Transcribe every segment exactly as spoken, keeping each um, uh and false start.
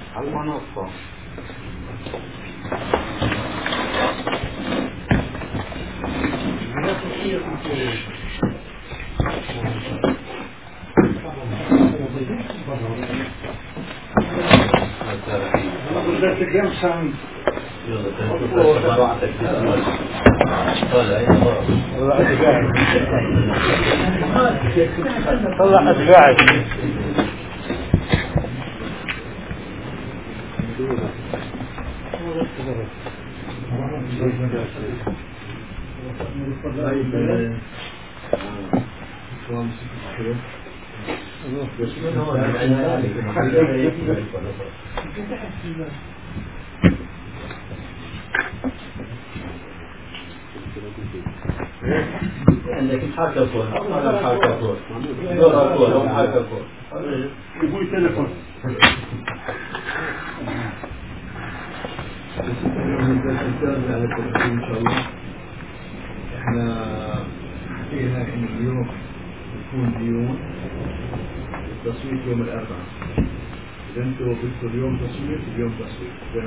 المنصة. طلع أسقاعد عندك حركة فوق أصلا حركة فوق دورة فوق أو حركة فوق يقول تلفون إن شاء الله إحنا حكينا إن اليوم يكون ديون التصويت يوم الأربعاء. إذا أنتوا بدكم اليوم تصويت اليوم تصويت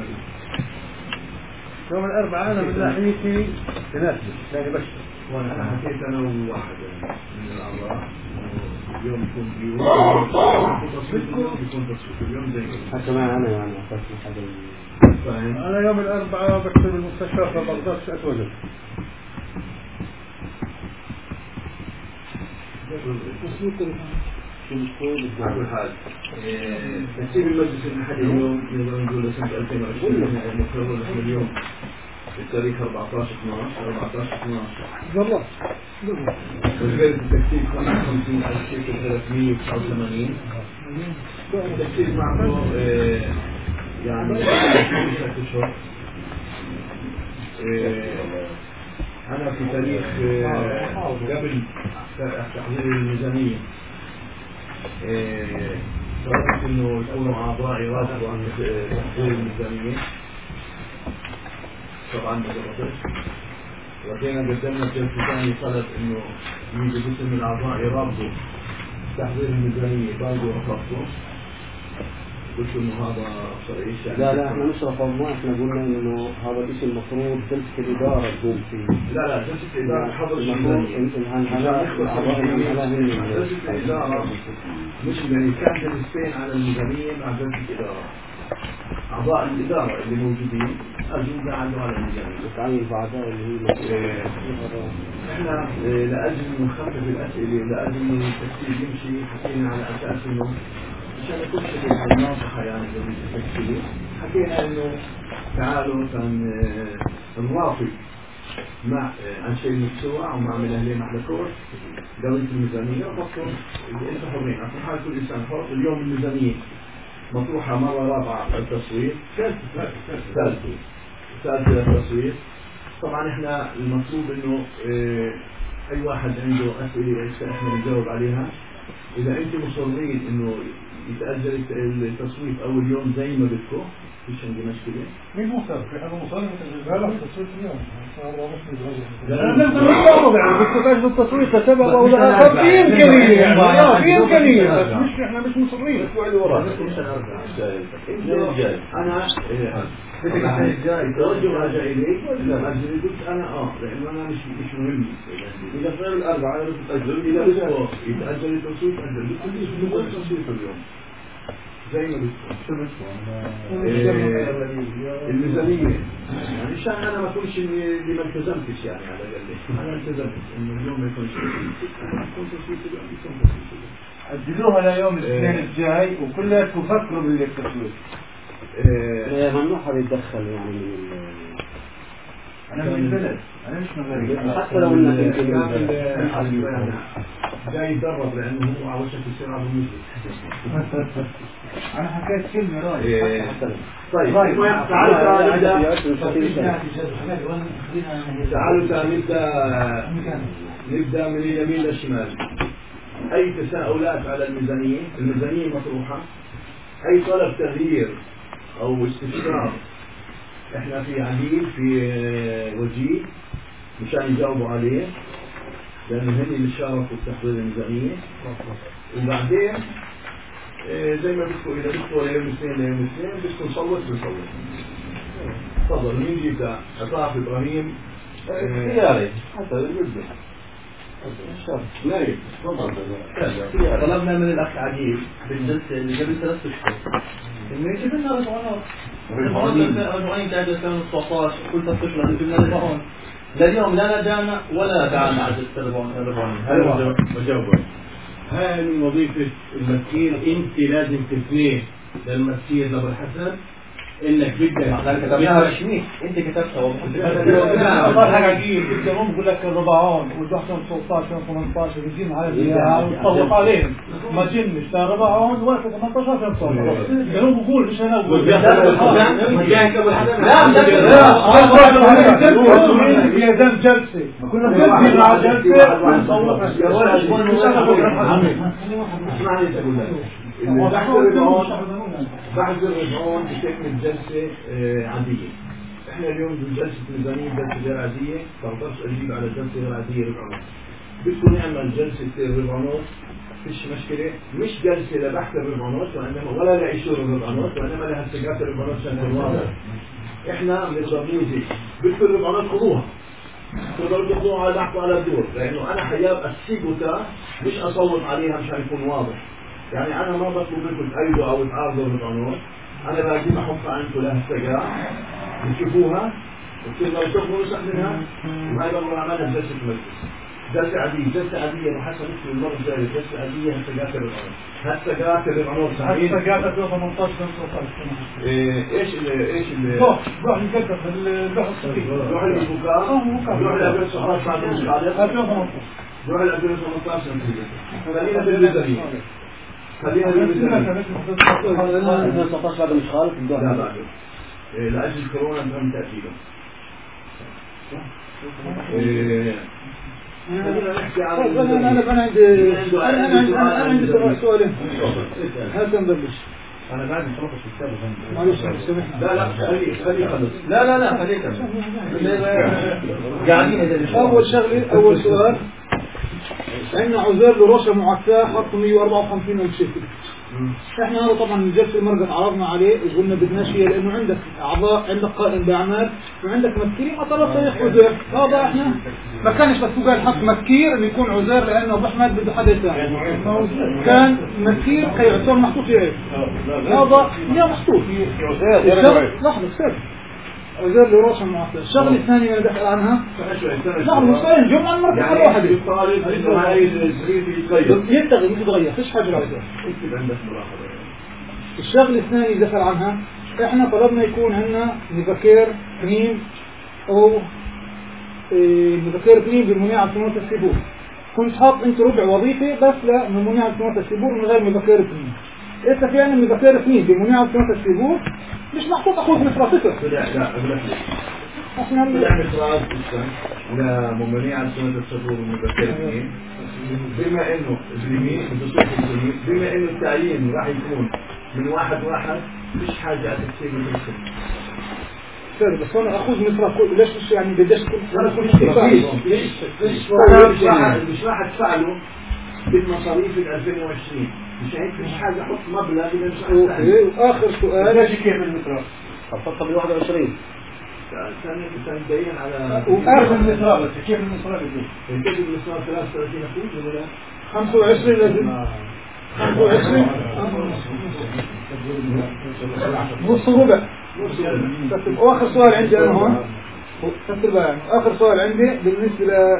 يوم الأربعاء أنا من ناحيتي تناسب يعني بس وأنا حكيت أنا وواحد من الأعضاء اليوم يكون ديون تصويت اليوم يكون تصويت اليوم زي حتى ما أنا يعني أخذت حدا. أنا يوم الأربعاء بكتب المستشفى في بغداد أتوجد. على كل حال ترتيب المجلس المحلي اليوم نقدر نقول سنة ألفين وعشرين مقرر نحن اليوم التاريخ أربعة عشر اثناشر أربعة عشر اثناشر والله وغير التكتيك خمسة وخمسين ألف ثلاثمئة وتسعة وثمانين التكتيك معه يعني ثلاثة أشهر. أنا في تاريخ قبل تحضير الميزانية طلبت إنه يكونوا أعضاء يرافقوا عن تحضير الميزانية طبعا ما ضبطش. وكينا قدمنا في ثاني طلب إنه يجي جسم الأعضاء يرافقوا تحضير الميزانية برضه رفضته. قلت إنه هذا صحيح يعني. لا لا احنا مش رفضنا، احنا قلنا إنه هذا الشيء المفروض جلسة الإدارة تقوم فيه. لا لا جلسة الإدارة حضر المفروض الهنهلاء جلسة الإدارة مش يعني كان جلستين على الميزانية مع جلسة الإدارة. أعضاء الإدارة اللي موجودين أجوا قاعدوا على الميزانية. وتعين بعدها اللي هي إحنا لأجل نخفف الأسئلة لأجل إنه التفكير يمشي حكينا على أساس إنه عشان كل شيء ناصحة يعني بالتفكير حكينا إنه تعالوا نوافق مع عن شيء مشروع ومع من أهلين على كورس دولة الميزانية وفصل أنتم حرين أصلا حال كل إنسان حر. اليوم الميزانية مطروحة مرة رابعة التصويت ثالثة ثالثة ثالثة التصويت. طبعا إحنا المطلوب إنه اه أي واحد عنده أسئلة إحنا نجاوب عليها. إذا أنتم مصرين إنه يتأجل التصويت أول يوم زي ما بدكم فيش عندي مشكلة. مين مصر؟ في حدا مصر لا لا التصويت اليوم. أنا نقدر نتعرض يعني بس تأجل التصويت لسبب أو لآخر في إمكانية يعني في إمكانية بس مش إحنا مش مصرين. أنا الجاي توجه راجع إليك ولا أجل قلت أنا آه لأنه أنا مش مش مهم. إذا صار الأربعة أنا بتأجل إذا بدكم يتأجل التصويت أجل بكل التصويت اليوم زي ما بتقول الميزانية يعني عشان أنا ما أكونش اللي ما التزمتش يعني على الأقل أنا التزمت إنه اليوم ما يكونش يكون تصويت اليوم يكون تصويت اليوم أجلوها ليوم الاثنين الجاي وكلها تفكروا بالتصويت. ممنوع حد يتدخل يعني من أنا من البلد أنا مش من البلد حتى لو إنك جاي يتدرب لأنه هو على شكل سرعة بالنسبة. أنا حكيت كلمة رأي. طيب تعالوا تعالوا نبدأ نبدأ من اليمين للشمال. أي تساؤلات على الميزانية؟ الميزانية مطروحة. أي طلب تغيير أو استفسار إحنا في عديل في وجيه مشان يجاوبوا عليه لأنه هني اللي شاركوا في تحضير الميزانية. وبعدين زي ما بدكم إذا بدكم ليوم الاثنين ليوم الاثنين بدكم نصوت بنصوت. تفضل مين جيبها؟ عطاف إبراهيم خياري حتى يبدأ نايف. طلبنا من الأخ عجيب بالجلسة اللي قبل ثلاث أشهر إنه يجيب لنا رجعونات رجعونين تاع ألفين وتسعطعش كل ثلاث أشهر يجيب لنا رجعون لليوم لا نجانا ولا دعانا على الرجعونين. هذا مجاوبة. هاي من وظيفة المسكين أنت لازم تثنيه للمسكين لأبو الحسن إنك بدك كتبناها رسمي أنت كتبتها لا والله حاجة عجيب الجمهور بيقول لك الربعون وتحسن ستاشر ثمانية عشر بيجين على الجهة وتطبق عليهم ما تجنش لا ربعون ولا ثمانية عشر ثمانية عشر الجمهور بيقول مش أنا أقول لا يا زلمة جلسة كنا بنجي مع جلسة ونصور اسمعني تقول لك بعد الرجعون بتكمل جلسة عادية. احنا اليوم بجلسة ميزانية جلسة غير عادية فبقدرش اجيب على جلسة غير عادية ربع ونص. بدكم نعمل جلسة ربع ونص فيش مشكلة مش جلسة لبحث الربع ونص وانما ولا لعيشور الربع ونص وانما لها استقاط الربع ونص عشان الواضح. احنا بنضربوزي بدكم الربع ونص خذوها. تقدروا تاخذوها على بحث على الدور لانه انا حياب السيبوتا مش اصوت عليها مشان يكون واضح. يعني أنا ما بطلب منكم تأيدوا أو تعارضوا بالقانون، أنا باجي بحط عنكم لها السجاع، بتشوفوها، وبتقدروا تاخذوا نسخ منها، وهذا الله عملها بجلسة مجلس. جلسة عادية، جلسة عادية وحسب اسم المرة الجاية، جلسة عادية هالسجاع الرقانون. هالسجاع الرقانون صحيح؟ هالسجاع ألفين وثمانية عشر خمسة إيه إيش ال إيش ال؟ روح روح نقدر بالبحث الصحيح. روح للبكاء. روح لألفين وتسعطعش بعد مش عارف. ألفين وثمانية عشر. روح لألفين وثمانية عشر نتيجة. خلينا بالميزانية. خلينا بالميزانية. ألفين وتسعطعش بعد مش خالف لا بعد. لأجل كورونا تم تأكيده. خلينا نحكي عن. أنا أنا أنا عندي أنا أنا أنا عندي سؤالين. هات نبلش. أنا بعد مش في الكتاب معلش سامحني. لا لا خلي خلي خلص. لا لا لا خليك قاعدين. أول شغلة أول سؤال عندنا عزال لرشا معفاة حط مية وأربعة وخمسين ألف شكل. احنا هذا طبعا الجلسة المرة عرضنا عليه وقلنا بدناش هي لأنه عندك أعضاء عندك قائم بأعمال وعندك مذكير ما طلب صحيح عزال. هذا احنا ما كانش بس قال حط مذكير إنه يكون عزال لأنه أبو أحمد بده حدا ثاني. كان مذكير كي يعتبر محطوط في عيب. هذا يا محطوط. لحظة سر. عزال لرشا معفاة. الشغلة الثانية اللي دخل عنها. نعم مصطلح جمعة مرة يعني واحدة. يطالب إنه هاي الزريب يتغير. يتغير مش يتغير فيش حاجة لعزال. اكتب عندك ملاحظة. الشغل الثاني اللي دخل عنها احنا طلبنا يكون عندنا نبكير كنين او ايه نبكير كنين بالمناعة على سموات السيبور. كنت حاط انت ربع وظيفة بس للمناعة على سموات السيبور من غير نبكير كنين. إذا في عندنا نبكير كنين بالمناعة على سموات السيبور مش محطوط اخوذ مصر صفر. لا لا أقول احنا لا مصراف إسلام لا ممنوع عن سنة الصدور ومبكر اثنين بما إنه اليمين بما إنه التعيين راح يكون من واحد واحد مش حاجة على تكسير من السنة. سر بس أنا أخذ مصر كل ليش مش يعني بديش كل أنا كل شيء مش راح تفعله بالمصاريف ال ألفين وعشرين مش هيك مش حاجة أحط مبلغ إذا مش أوكي وآخر سؤال ماشي كيف المصر؟ خططها ب واحد وعشرين. ثانية تنبين على وآخر المصراب بس كيف المصراب يجي؟ كيف المصراب ثلاثة وثلاثين أخوذ ولا خمسة وعشرين لازم خمسة وعشرين نص ربع وآخر سؤال عندي أنا هون آخر سؤال عندي بالنسبة ل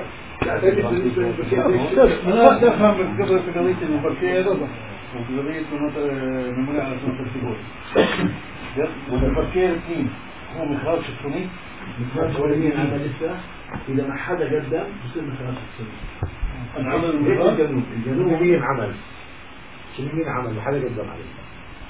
أنا أفهم قبل في قضية المبكر وفي قضية الممنوع على سنة السبور. المبكر اثنين هو مخراج السنين. مخراج ولمين عمل لسه إذا ما حدا قدم بصير مخراج السنين. العمل المخراج الجنوب الجنوب مين عمل؟ شنو مين عمل؟ ما حدا قدم عليه.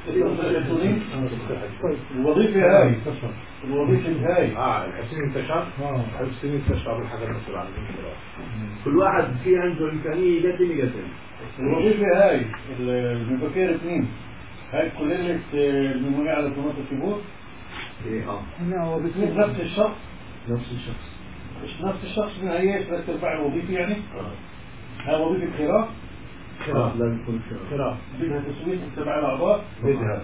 الوظيفة هاي الوظيفة هاي اه الحسين انتشر اه الحسين انتشر بالحاجة المسؤول عنه كل واحد في عنده إمكانية يقدم يقدم الوظيفة هاي المبكر اثنين هاي كللة الممنوع على سنة السبور. ايه اه هنا بتصير نفس الشخص نفس الشخص مش نفس الشخص من هي بس ترفع الوظيفة يعني اه ها وظيفة خراف خلاص لازم تكون خلاص بدها تسويق تبع الأعضاء بدها.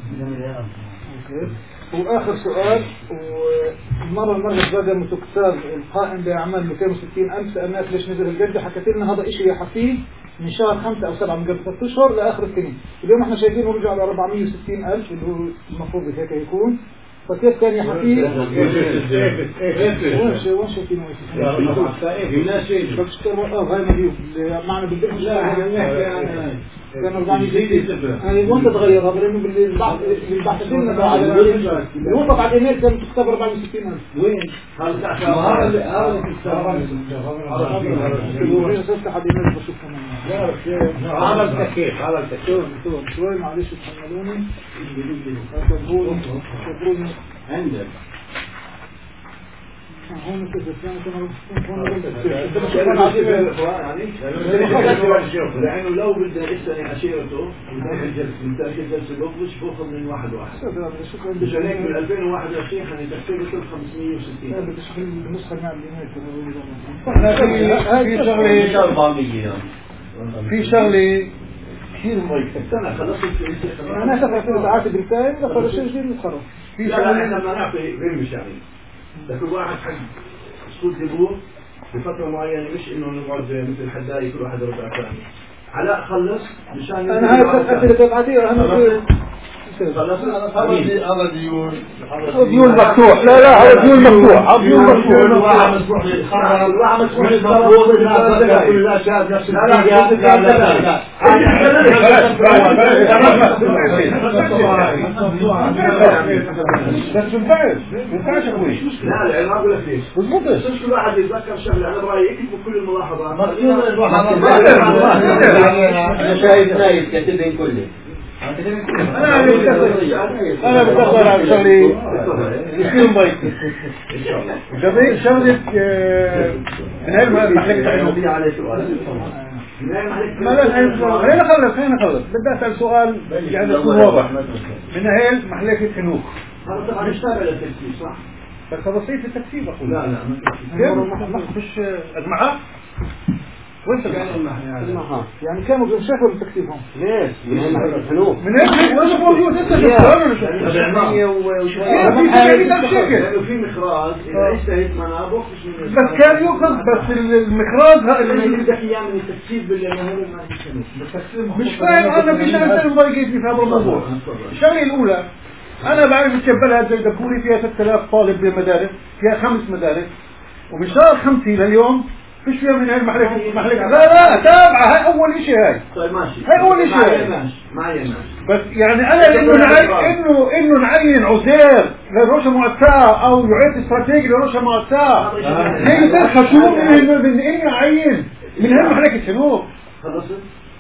وآخر سؤال، والمرة المرة بدأ متكتاب القائم بأعمال مئتين وستين ألف، سألناك ليش نزل الجدة، حكت لنا هذا إشي يحفيه من شهر خمسة أو سبعة من قبل ثلاثة أشهر لآخر السنة. اليوم إحنا شايفينه رجع على أربعمية وستين ألف اللي هو المفروض هيك يكون، فكيف كان يحفيه؟ وين شو وين شايفينه؟ لا شيء. بس آه هاي مليون معنا بالدرهم. لا كان أربعمية وستين. يعني وين تتغير هذا؟ لأنه بالبحثين على الوقت على الإيميل كان تكتب أربعمية وستين ألف. وين؟ هذا هذا اللي هذا اللي تفتح الإيميل بشوف كمان. هذا التكييف هذا التكييف. شوي معلش تحملوني. شكروني شكروني. عندك. هون كده كان كمان هون لأنه لو بدنا لسه عشيرته نتأكد جلسة الأوبش بأخذ من واحد واحد. شكرا لك من ألفين وواحد وعشرين حنتأكد كل خمسمية وستين. لا بدي شغل النسخة مع الإيميل. في شغلة في شغلة كثير مهم. السنة خلصت أنا سافرت ساعات بريطانيا دخل شيء جديد نتخرج. في شغلة لما نعطي غير مش يعني. لكن واحد حق سكوت دبور بفترة معينة، مش إنه نقعد مثل حداي كل واحد ربع ثاني. علاء خلص مشان أنا هاي الأسئلة تبعتي أنا خلص هذا ديون ديون مفتوح. لا لا هذا ديون مفتوح. ديون مفتوح. واحد مسموح للخرج واحد مسموح للمفروض لا كل لا شاب نفس لا لا لا لا بس ينفعش ينفعش أقول لا لا ما أقول لك ليش مش كل واحد يتذكر شغلة أنا برأيي يكتب كل الملاحظات أنا شايف نايف كاتبين كله. أنا أنا بتأخر على شغلي يصير مايك شغلي شغلة من هاي المحلكة ما لا خلينا نخلص خلينا نخلص بدي أسأل سؤال يعني يكون واضح. من هاي محلكة حنوك هذا طبعا يشتغل التكتيب صح؟ بس هذا صيف التكتيب أقول. لا لا ما فيش أجمعات. وين تقعد يعني كانوا بيمشوا بالتكتيب هم ليش؟ من الحلول من ايش وش موجود انت سبعمية وشوية لانه في مخراج اذا اشتهيت منابخ بس كان يؤخذ بس المخراج اللي بدك اياه من التكتيب بالمهام ما مش فاهم انا في شغله ثانيه مضايقتني في هذا الموضوع. الشغله الاولى انا بعرف تشبلها زي دكوري فيها ستة آلاف طالب بمدارس فيها خمس مدارس ومن شهر خمسة لليوم فيش فيها من هاي المحلكة محلكة لا لا تابعة هاي أول إشي هاي طيب ماشي هاي أول إشي هاي معي ماشي بس يعني أنا إنه نعين إنه إنه نعين عزير لرؤساء مؤسسة أو يعيد استراتيجي لرؤساء مؤسسة هي ترخص شو من من إني أعين من هاي المحلكة شنو خلصت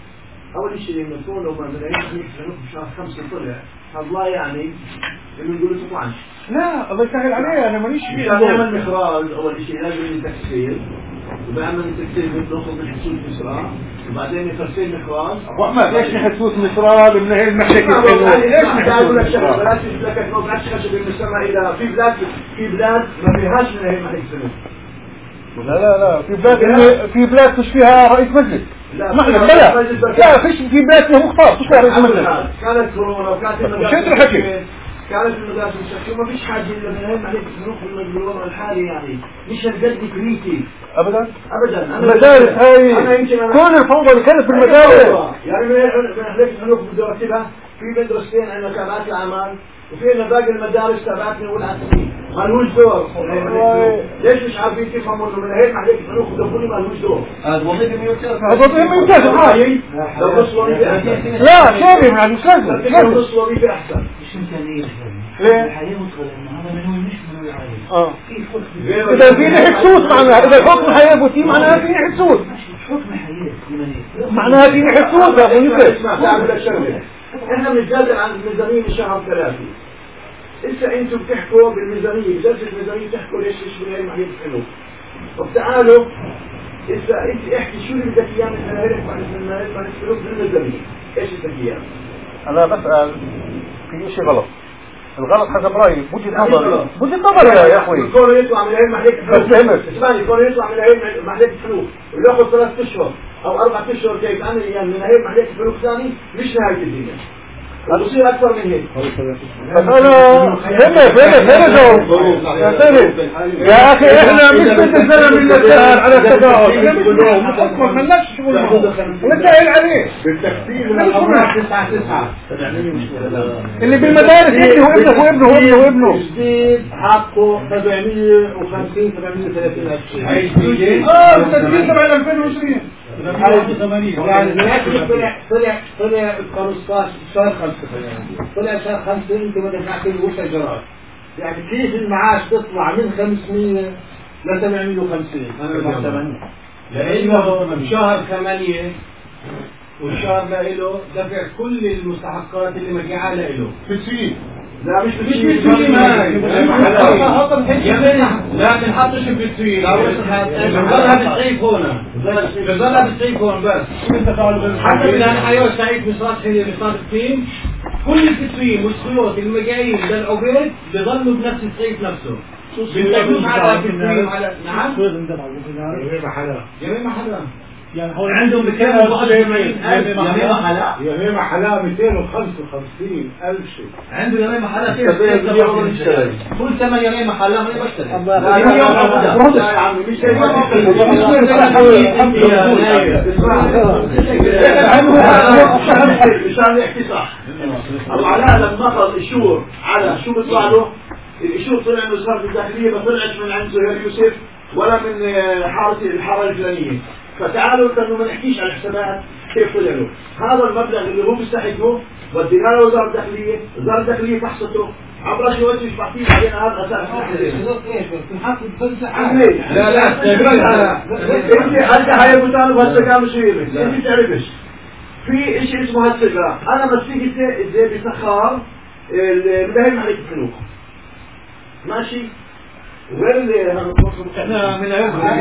أول شيء إنه كون لو ما بنعيش شنو بشهر خمسة طلع الله يعني إنه نقول له تطلعش لا الله يسهل عليه أنا ماليش فيه عشان نعمل مخراج أول شيء لازم التكسير وبعمل التكسير بناخذ من حسوس مصرا وبعدين يفرسين مخراج وأحمد ليش حسوس مصرا من هاي المحلكة ليش نحتاج لك شغله بلاش لك إنه بلاش خشب المسمى إلى في بلاد في بلاد ما فيهاش من هاي المحلكة لا لا لا في بلاد في بلاد مش فيها رئيس مجلس محلك لا لا فيش في بلاد فيها مختار مش فيها رئيس مجلس كانت كورونا وكانت المدارس كانت المدارس المشكلة ما فيش حاجة إلا من هاي محلكة الفنوك بالوضع الحالي يعني مش هالقد كريتي أبدا أبدا المدارس هاي كل الفوضى اللي كانت في المدارس يعني من محلكة الفنوك بدي أرتبها في مدرستين عندنا تابعات الأعمال وفي لنا باقي المدارس تابعتنا والعسكريين ما لهوش دور ليش مش عارفين تفهموا انه من هيك محلك الفنوك ودخولي ما لهوش دور هذا وظيفة ميوتير هذا وظيفة ميوتير لو نص وظيفة أحسن لا شاري يعني مش لازم لو نص وظيفة أحسن مش إمكانية ليه؟ الحياة مدخل إنه هذا منوي مش منوي عالي اه إذا فيني حسوس معناها إذا الحكم حياة بوتي معناها فيني حسوس حكم حياة معناها فيني حسوس يا أبو يوسف اسمع تعمل لك شغلة احنا بنتجادل عن الميزانية شهر ثلاثة إذا أنتم بتحكوا بالميزانية جلسة الميزانية بتحكوا ليش ليش من هاي محلية الفنوك طب تعالوا إذا أنت احكي شو اللي بدك إياه من هاي محلية الفنوك بالميزانية إيش بدك إياه؟ أنا بسأل في شيء غلط الغلط حسب رأيي وجهة نظري وجهة نظري يا أخوي كونه يطلع من هاي محلية الفنوك بس فهمت اسمعني كونه يطلع من هاي محلية الفنوك ويأخذ ثلاث أشهر او اربع اشهر كيف انا يعني من هيك عليك فلوس ثاني مش نهايه الدنيا بصير اكثر من هيك. انا فين فين فين يا اخي احنا مش بنتزلم من السهل على التقاعد اصلا ما لناش شغل وانت قايل عليه بالتكتيب والامراض تسعة تسعة اللي بالمدارس ابنه وابنه وابنه وابنه وابنه جديد حقه سبعمية وخمسين سبعمية وثلاثين ألف شيء. اه التسجيل تبع ألفين وعشرين يعني طلع طلع طلع خمستاشر شهر خمسة طلع شهر خمسة انت ما دفعت له اجرات يعني كيف المعاش تطلع من خمسمية ل سبعمية وخمسين لانه بشهر ثمانية والشهر له دفع كل المستحقات اللي مجيئة له بتسويق لا مش مش بالتسويق هاي لا بنحطش بالتسويق بنضلها بالسيف هنا بنضلها بالسيف هون بس حتى بالآن حيوة سعيد مصرات حلية مصرات التيم كل التسويق والسيوط المجايين للعبيد بيضلوا بنفس السيف نفسه بنتكلم على بالتسويق على نعم يا محلا يا محلا يعني هو عندهم بكام واحد وسبعين ألف يا محلا يا محلا مئتين وخمسة وخمسين ألف شيء عنده يا محلا كيف كل ثمن يا محلا ما يشتري لا يا عمي مش مشان يحكي صح. العلاء لما نقض الشور على شو بيطلع له الشور طلع من وزارة الداخلية ما طلعش من عند زهير يوسف ولا من حارة الحارة الفلانية. فتعالوا كانوا ما نحكيش على الحسابات كيف طلع له هذا المبلغ اللي هو بيستحقه ودينا له وزارة الداخلية وزارة الداخلية فحصته عبر شو وجه بعطيه بعدين هذا اساس لا لا انت انت هاي مطالبه هالسجا مش هي انت تعرفش في شيء اسمه هالسجا انا مسيك زي بسخار المداهن عليك الفلوس ماشي وين احنا من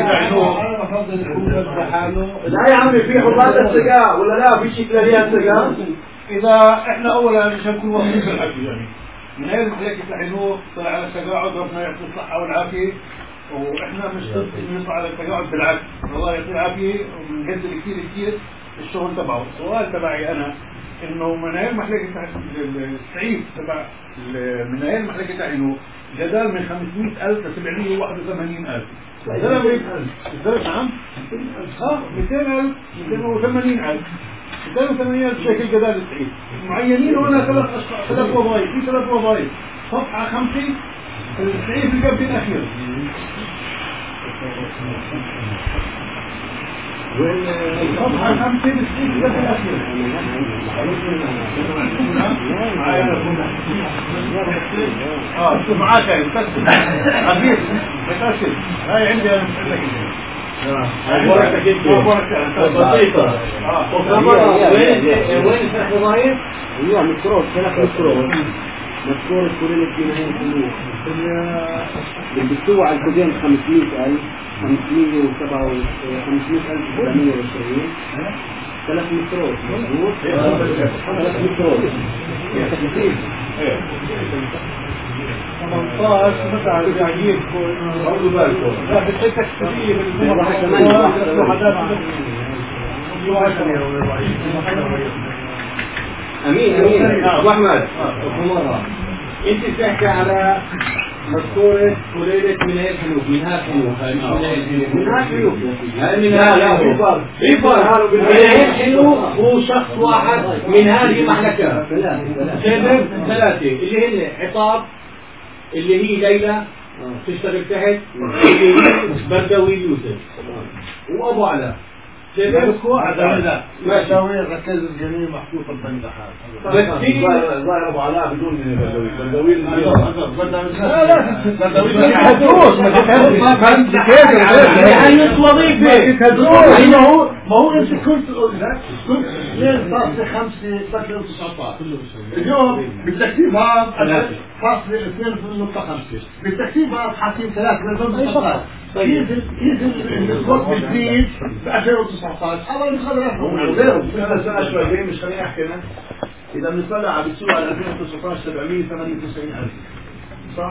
لا يا عمي في حرمات السجا ولا لا في شيء ثاني السجا اذا احنا اولا مش هنكون واقفين في الحكي يعني من هيك هيك الحنوق طلع على التقاعد ربنا يعطيه الصحه والعافيه واحنا مش ضد انه يطلع على التقاعد بالعكس الله يعطيه العافيه وبنهز كثير كثير الشغل تبعه. السؤال تبعي انا انه من هيك محلكه السعيد تبع من هيك محلكه الحنوق جدال من خمسمئة ألف ل سبعمئة وواحد وثمانين ألف نعم اه مئتين ألف مئتين وثمانين ألف مئتين وثمانين ألف شكل جدال السعيد معينين هنا ثلاث أشخاص ثلاث وظائف في ثلاث وظائف صفحة خمسة السعيد في الجبهة الأخير صفحة خمسة السعيد في الجبهة الأخير اه شوف معاك هاي متسل عزيز متسل هاي عندي انا مسألك هاي ورقتك انت بسيطة وين الفتح وظائف؟ ايوه مذكورات ثلاث مذكورات مذكورة كل الجنين الفلوس بالدستور على الكودين خمسمئة ألف خمسمئة وسبعة خمسمئة ألف وسبعمئة وعشرين ثلاث مذكورات مظبوط ثلاث مذكورات ثمانية عشر مثلا الجعيد برضو بالكم لا بالحتة كثيرية امين امين ابو احمد انت بتحكي على مذكورة كليلة منهاج حنوف منهاج حنوف منهاج حنوف لا لا في فرق في فرق منهاج حنوف هو شخص واحد من هذه المحلكات سبب ثلاثة اللي هن عطاب اللي هي ليلى تشتغل تحت اللي هي بردوي يوسف وابو علاء سبب لا بردوي ركز الجميع محطوط البندحات بس في ظاهر ابو علاء بدون بردوي لا لا بردوي ما تهدوش ما تهدوش ما وظيفة ما هو ما هو انت كنت كنت اثنين فاصلة خمسة فاصلة تسعة عشر اليوم بالتكتيب هذا فاصلة اثنين نقطة خمسة بالتكتيب هذا حاطين ثلاثة بالضبط ينزل ينزل الوقت بالجديد ب ألفين وتسعة عشر الله يخلي غيره انا سنة شوي ليه مش خليني احكي انا اذا بنطلع على السوق على ألفين وتسعة عشر سبعمئة وثمانية وتسعين ألف صح؟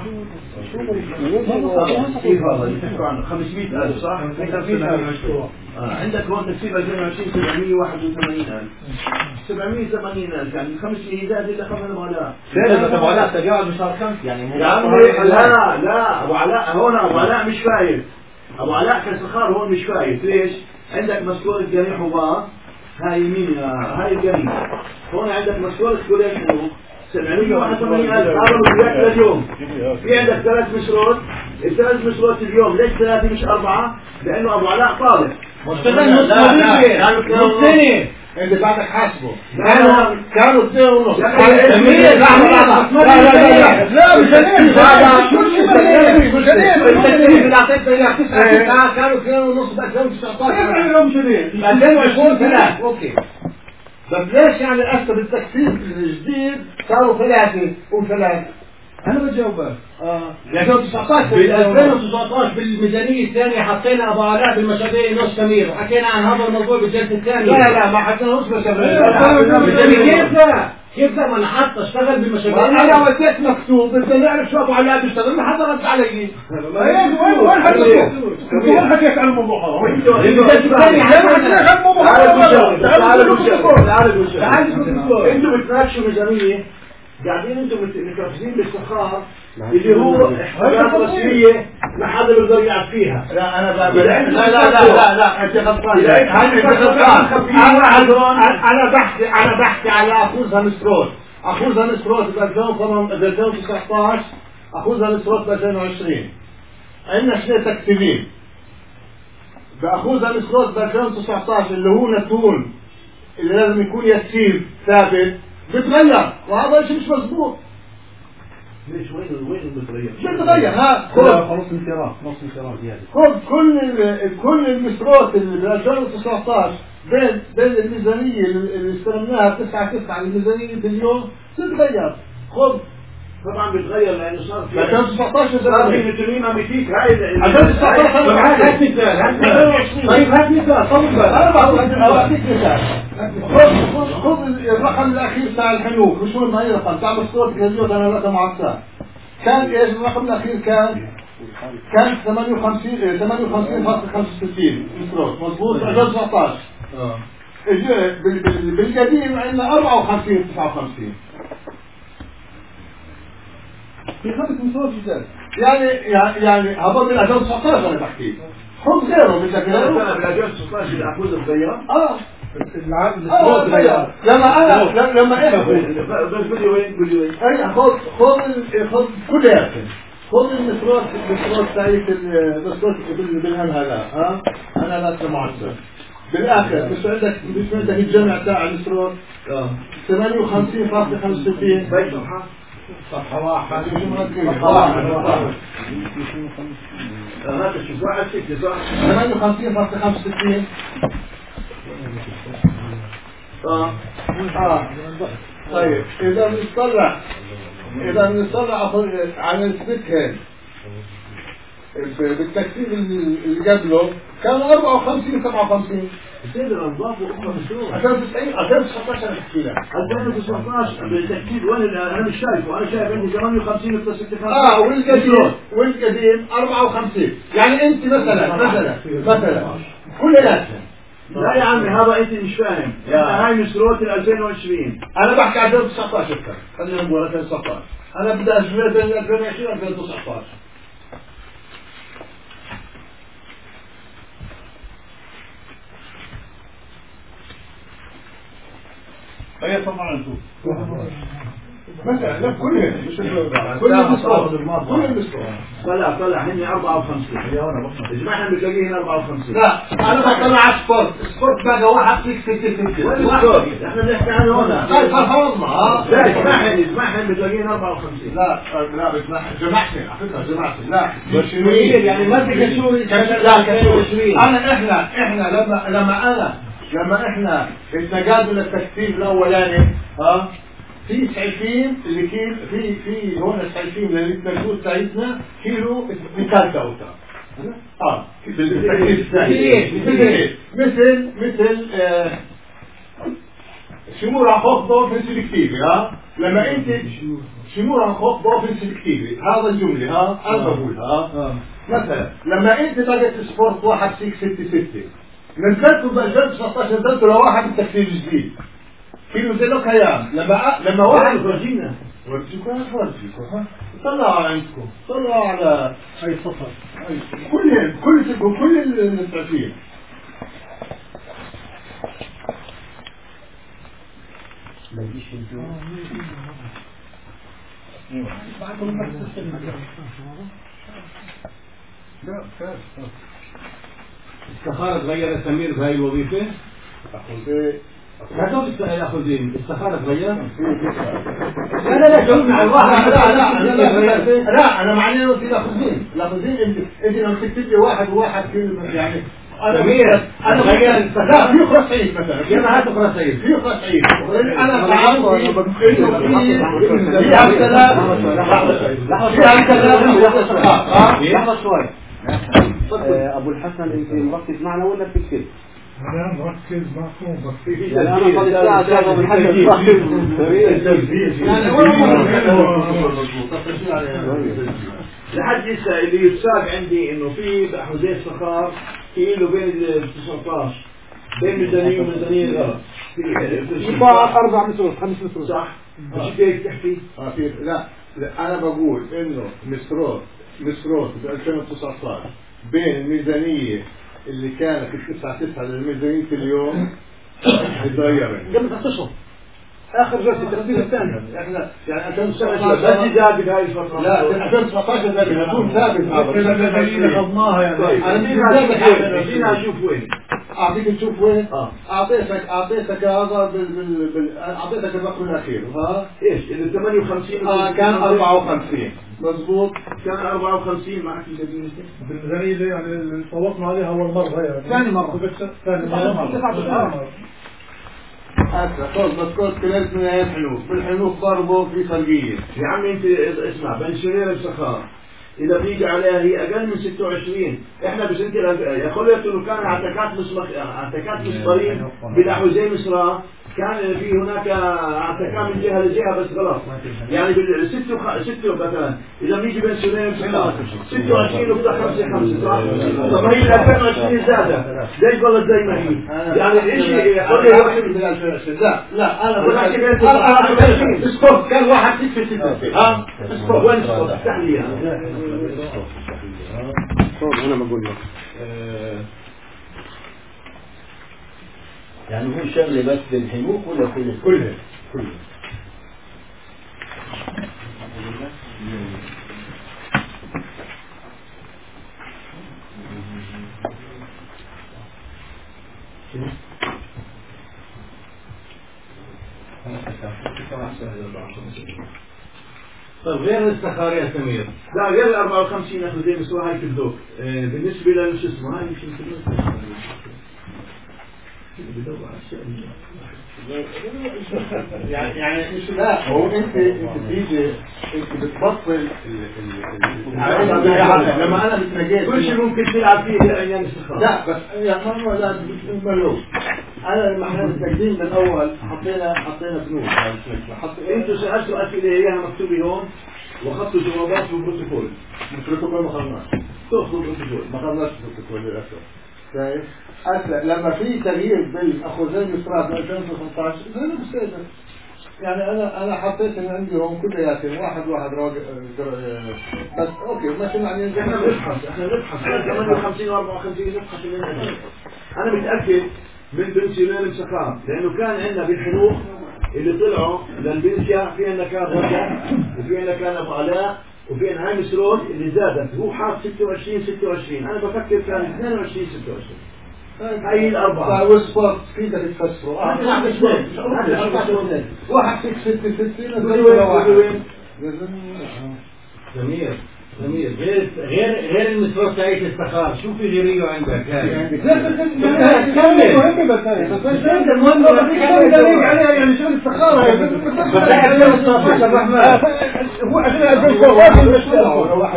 كيف هذا اللي تحكوا عنه خمسمئة ألف صح؟ عندك هون تكسيب ألفين وعشرين سبعمئة وواحد وثمانين ألف سبعمئة وثمانين ألف يعني خمسمئة زائد إلا خمسة أبو علاء لا لا أبو علاء تجاوز مشار خمس يعني لا لا أبو علاء هون أبو علاء مش فايت أبو علاء كسخار هون مش فايت ليش؟ عندك مسؤول الجميع حباط هاي مين هاي الجميع هون عندك مسؤول كلية حنوك سبعمئة وواحد وثمانين ألف هذا مديات اليوم في عندك ثلاث مشروط الثلاث مشروط اليوم ليش ثلاثة مش أربعة؟ لأنه أبو علاء طالب مشتغل نص سنة انت بعدك حاسبه كانوا كانوا اثنين ونص لا لا لا لا مش هنمشي مش هنمشي اللي اعطيتنا اياه تسعة كانوا اثنين ونص ب ألفين وتسعطعش يعني مش هنمشي ب ألفين وعشرين ثلاث اوكي بس ليش يعني اثر التكثيف الجديد صاروا ثلاثة وثلاثة انا بجاوبك اه ألفين وتسعطعش بال ألفين وتسعطعش بالميزانية الثانية حطينا ابو علاء بالمشاريع نص سمير وحكينا عن هذا الموضوع بالجلسة الثانية لا لا ما حكيناهوش بالمشاريع كيف لا كيف لا ما انا حتى اشتغل بالمشاريع انا وديت مكتوب بدنا نعرف شو ابو علاء بيشتغل ما حدا رد علي وين وين حكيت وين حكيت عن الموضوع هذا وين انتوا بتناقشوا ميزانية قاعدين انتم متركزين باستخار اللي هو احتياطات رسميه ما حدا بيقدر يلعب فيها لا انا لا لا لا لا لا انت غلطان انت غلطان انا انا بحكي انا بحكي على اخوذها مسروت اخوذها مسروت ب ألفين وتسعطعش اخوذها مسروت ب ألفين وعشرين عندنا شنو تكتيبين باخوذها مسروت ب ألفين وتسعطعش اللي هو نتون اللي لازم يكون يسير ثابت بتغير وهذا شيء مش مظبوط ليش وين وين بتغير؟ شو بتغير ها خلص انفراد نص انفراد زياده خذ كل كل المسروت اللي ب ألفين وتسعطعش بين بين الميزانيه اللي استلمناها تسعة تسعة الميزانيه اليوم تتغير خذ طبعا بتغير لانه صار في ألفين وتسعطعش صار في مترين امريكيك هاي ألفين وتسعطعش هات مثال طيب هات مثال طب انا بعطيك مثال خذ خذ الرقم الاخير تاع الحنوك مش مهم اي رقم تاع مسروت كاليوت انا رقم عكسان كان ايش الرقم الاخير كان كان ثمانية وخمسين ثمانية وخمسين فاصلة خمسة وستين مسروت مضبوط ألفين وتسعطعش اه بالقديم عندنا أربعة وخمسين تسعة وخمسين في خمس مصروف جداد يعني يعني هذا من ألفين وتسعطعش انا بحكي خذ غيره بدك غيره بال ألفين وتسعطعش الاخوذ الغير اه العقد غير لما انا لما ايه بس بدي وين بدي وين اي خذ خذ خذ كلها خذ المسروت المسروت تاعيك المسروت بالهلا ها انا لا معسر بالاخر مش عندك مش عندك الجمع تاع المسروت اه ثمانية وخمسين فاصلة خمسة وستين باي صفحه صفحه واحده صفحه واحده هذا شو واحد ستة صح ثمانية وخمسين فاصلة خمسة وستين اه اه طيب اذا بنطلع اذا بنطلع على السبيك بالتكتيب اللي قبله كان أربعة وخمسين سبعة وخمسين سيد الانظاف واخرى مشروع ألفين وتسعين ألفين وتسعطعش انا بحكي لك ألفين وتسعطعش بالتاكيد وين انا مش شايفه انا شايف عندي ثمانية وخمسين بلس ستة اه والقديم والقديم أربعة وخمسين يعني انت مثلا مثلا مثلا كلياتها لا يا عمي هذا انت مش فاهم هاي مسروت ال ألفين وعشرين انا بحكي عن ألفين وتسعطعش اكثر خلينا نقول ألفين وتسعطعش انا بدي اشبه بين ألفين وعشرين ألفين وتسعطعش هي طبعا انتم مثلا لا كلها مش كل المسروت كل المسروت طلع طلع هن أربعة وخمسين اجمعهم بتلاقيه هنا أربعة وخمسين لا انا بطلع على السبورت السبورت بقى واحد فيك ستة ستة وين السبورت احنا بنحكي عنه هنا طيب خلصنا اه لا اجمعهم اجمعهم بتلاقيه هنا أربعة وخمسين لا لا بجمعهم جمعتين على فكره جمعتين لا كشوري يعني ما في كشوري لا كشوري انا احنا احنا لما لما انا لما احنا التقابل التكتيب الاولاني ها في سعيفين اللي كيل في في هون سعيفين اللي التركوز تاعتنا كيلو بثلاثة اوتار اه بالتكتيب الثاني مثل مثل آه شمول عن خوف ضوء سلكتيفي ها لما انت شمول عن خوف ضوء سلكتيفي هذا الجملة ها انا بقولها مثلا لما انت بدأت سبورت واحد ستة ستة ستة نزلت نزلت ستة عشر نزلت لواحد التكتيك الجديد في نزل لك ايام لما لما واحد فرجينا ورجيكم فرجيكم ها طلعوا عندكم طلعوا على اي صفر كل كل كل التعفير ما يجيش انتو استخارة تغير سمير بهاي الوظيفة؟ هذول الأخذين استخارة تغير؟ لا لا لا جاوبني على الواحد لا لا لا لا أنا معني أنه في الأخذين الأخذين أنت أنت لما تكتب لي واحد وواحد كلمة يعني سمير أنا غير لا في أخرى سعيد مثلا كيف هات أخرى سعيد؟ في أخرى سعيد أنا فعلت في هالكلام في هالكلام لحظة شوي أبو الحسن أنت مركز معنا ولا بتكتب؟ أنا مركز معكم بس يعني أنا قد الساعة جاء أبو الحسن مركز لحد لسه اللي يتساق عندي إنه في حوزية صخار في له بين ال تسعة عشر بين ميزانية وميزانية غلط يبقى أربع مسروق خمس مسروق صح مش هيك تحكي؟ لا أنا بقول إنه مسروق مسروق ب ألفين وتسعة عشر بين الميزانية اللي كانت التسعة تسعة للميزانية اليوم تغيرت قبل ثلاث أشهر آخر جلسة الترتيب الثاني احنا يعني ألفين بس وسبعطعش ثابت هاي الفترة لا ألفين وسبعطعش ده بيكون ثابت خضناها يعني أنا بدينا أشوف وين أعطيك تشوف وين اه أعطيتك أعطيتك هذا بال بال بال أعطيتك الرقم الأخير ها إيش اللي ثمانية وخمسين آه كان أربعة وخمسين مضبوط كان أربعة وخمسين معك الجديد بالميزانية اللي يعني اللي صوتنا عليها أول مرة يعني ثاني مرة ثاني مرة هسه خذ بسكوت كلمت من هاي الحنوف بالحنوف ضربه في فرقية يا عمي أنت اسمع بنشرير السخاء إذا بيجي عليها هي أقل من ستة وعشرين إحنا بسنة يقول لك إنه كان اعتكاف مسمخ اعتكاف مصرين بنحو مصر كان في هناك اعتكاف من جهة لجهة بس غلط يعني بالستة وخ... ستة مثلا إذا بيجي بين سنين ستة وعشرين وبدأ خمسة خمسة صح؟ طب هي ألفين وعشرين زادة زي ظلت زي ما هي يعني الإشي يقول لي لا لا أنا ولا كده أنا سبورت كان واحد ستة ستة ها سبورت وين سبورت افتح لي أنا بقول لك يعني هو شغله بس بالحنوك ولا كل كلها كلها طيب غير الاستخارة يا سمير لا غير ال أربعة وخمسين أخذ زي مسوى هاي تبدوك آه بالنسبة لشو اسمه هاي مش يعني يعني مش لا هو انت انت بتيجي انت بتبطل لما انا بتنجيت كل شيء ممكن تلعب فيه ايام السخاء لا بس يا ماما لا بتملوش انا لما احنا التقديم من الاول حطينا حطينا بنود انتوا سالتوا اسئله اياها مكتوبه هون واخذتوا جوابات في البروتوكول البروتوكول ما خلناش تاخذوا البروتوكول ما خلناش البروتوكول للاسف شايف هسه لما في تغيير بالاخوزين مصرات ألفين وثلاثة عشر زي ما يعني انا انا حطيت ان عندي هون كلياتهم واحد واحد راجع بس اوكي ماشي يعني احنا بنبحث احنا بنبحث ثمانية وخمسين وأربعة وخمسين نبحث منها انا متاكد من بنسيونير السخاء لانه كان عندنا بالحنوف اللي طلعوا للبنسيا في عندنا كان رجع وفي عندنا كان ابو علاء وفي عندنا هاي مسرود اللي زادت هو حاط ستة وعشرين ستة وعشرين انا بفكر كان اثنين وعشرين ستة وعشرين هاي الأربعة وسبورت كده بتفسروا واحد ستة ستة ستة سمير سمير غير غير غير المسرور تاعيش استخار شو في غيريه عندك هاي كمل مهم بس بس انت المهم دليل عليها يعني شو الاستخاره هو عشان ألفين وسبعطعش المشكله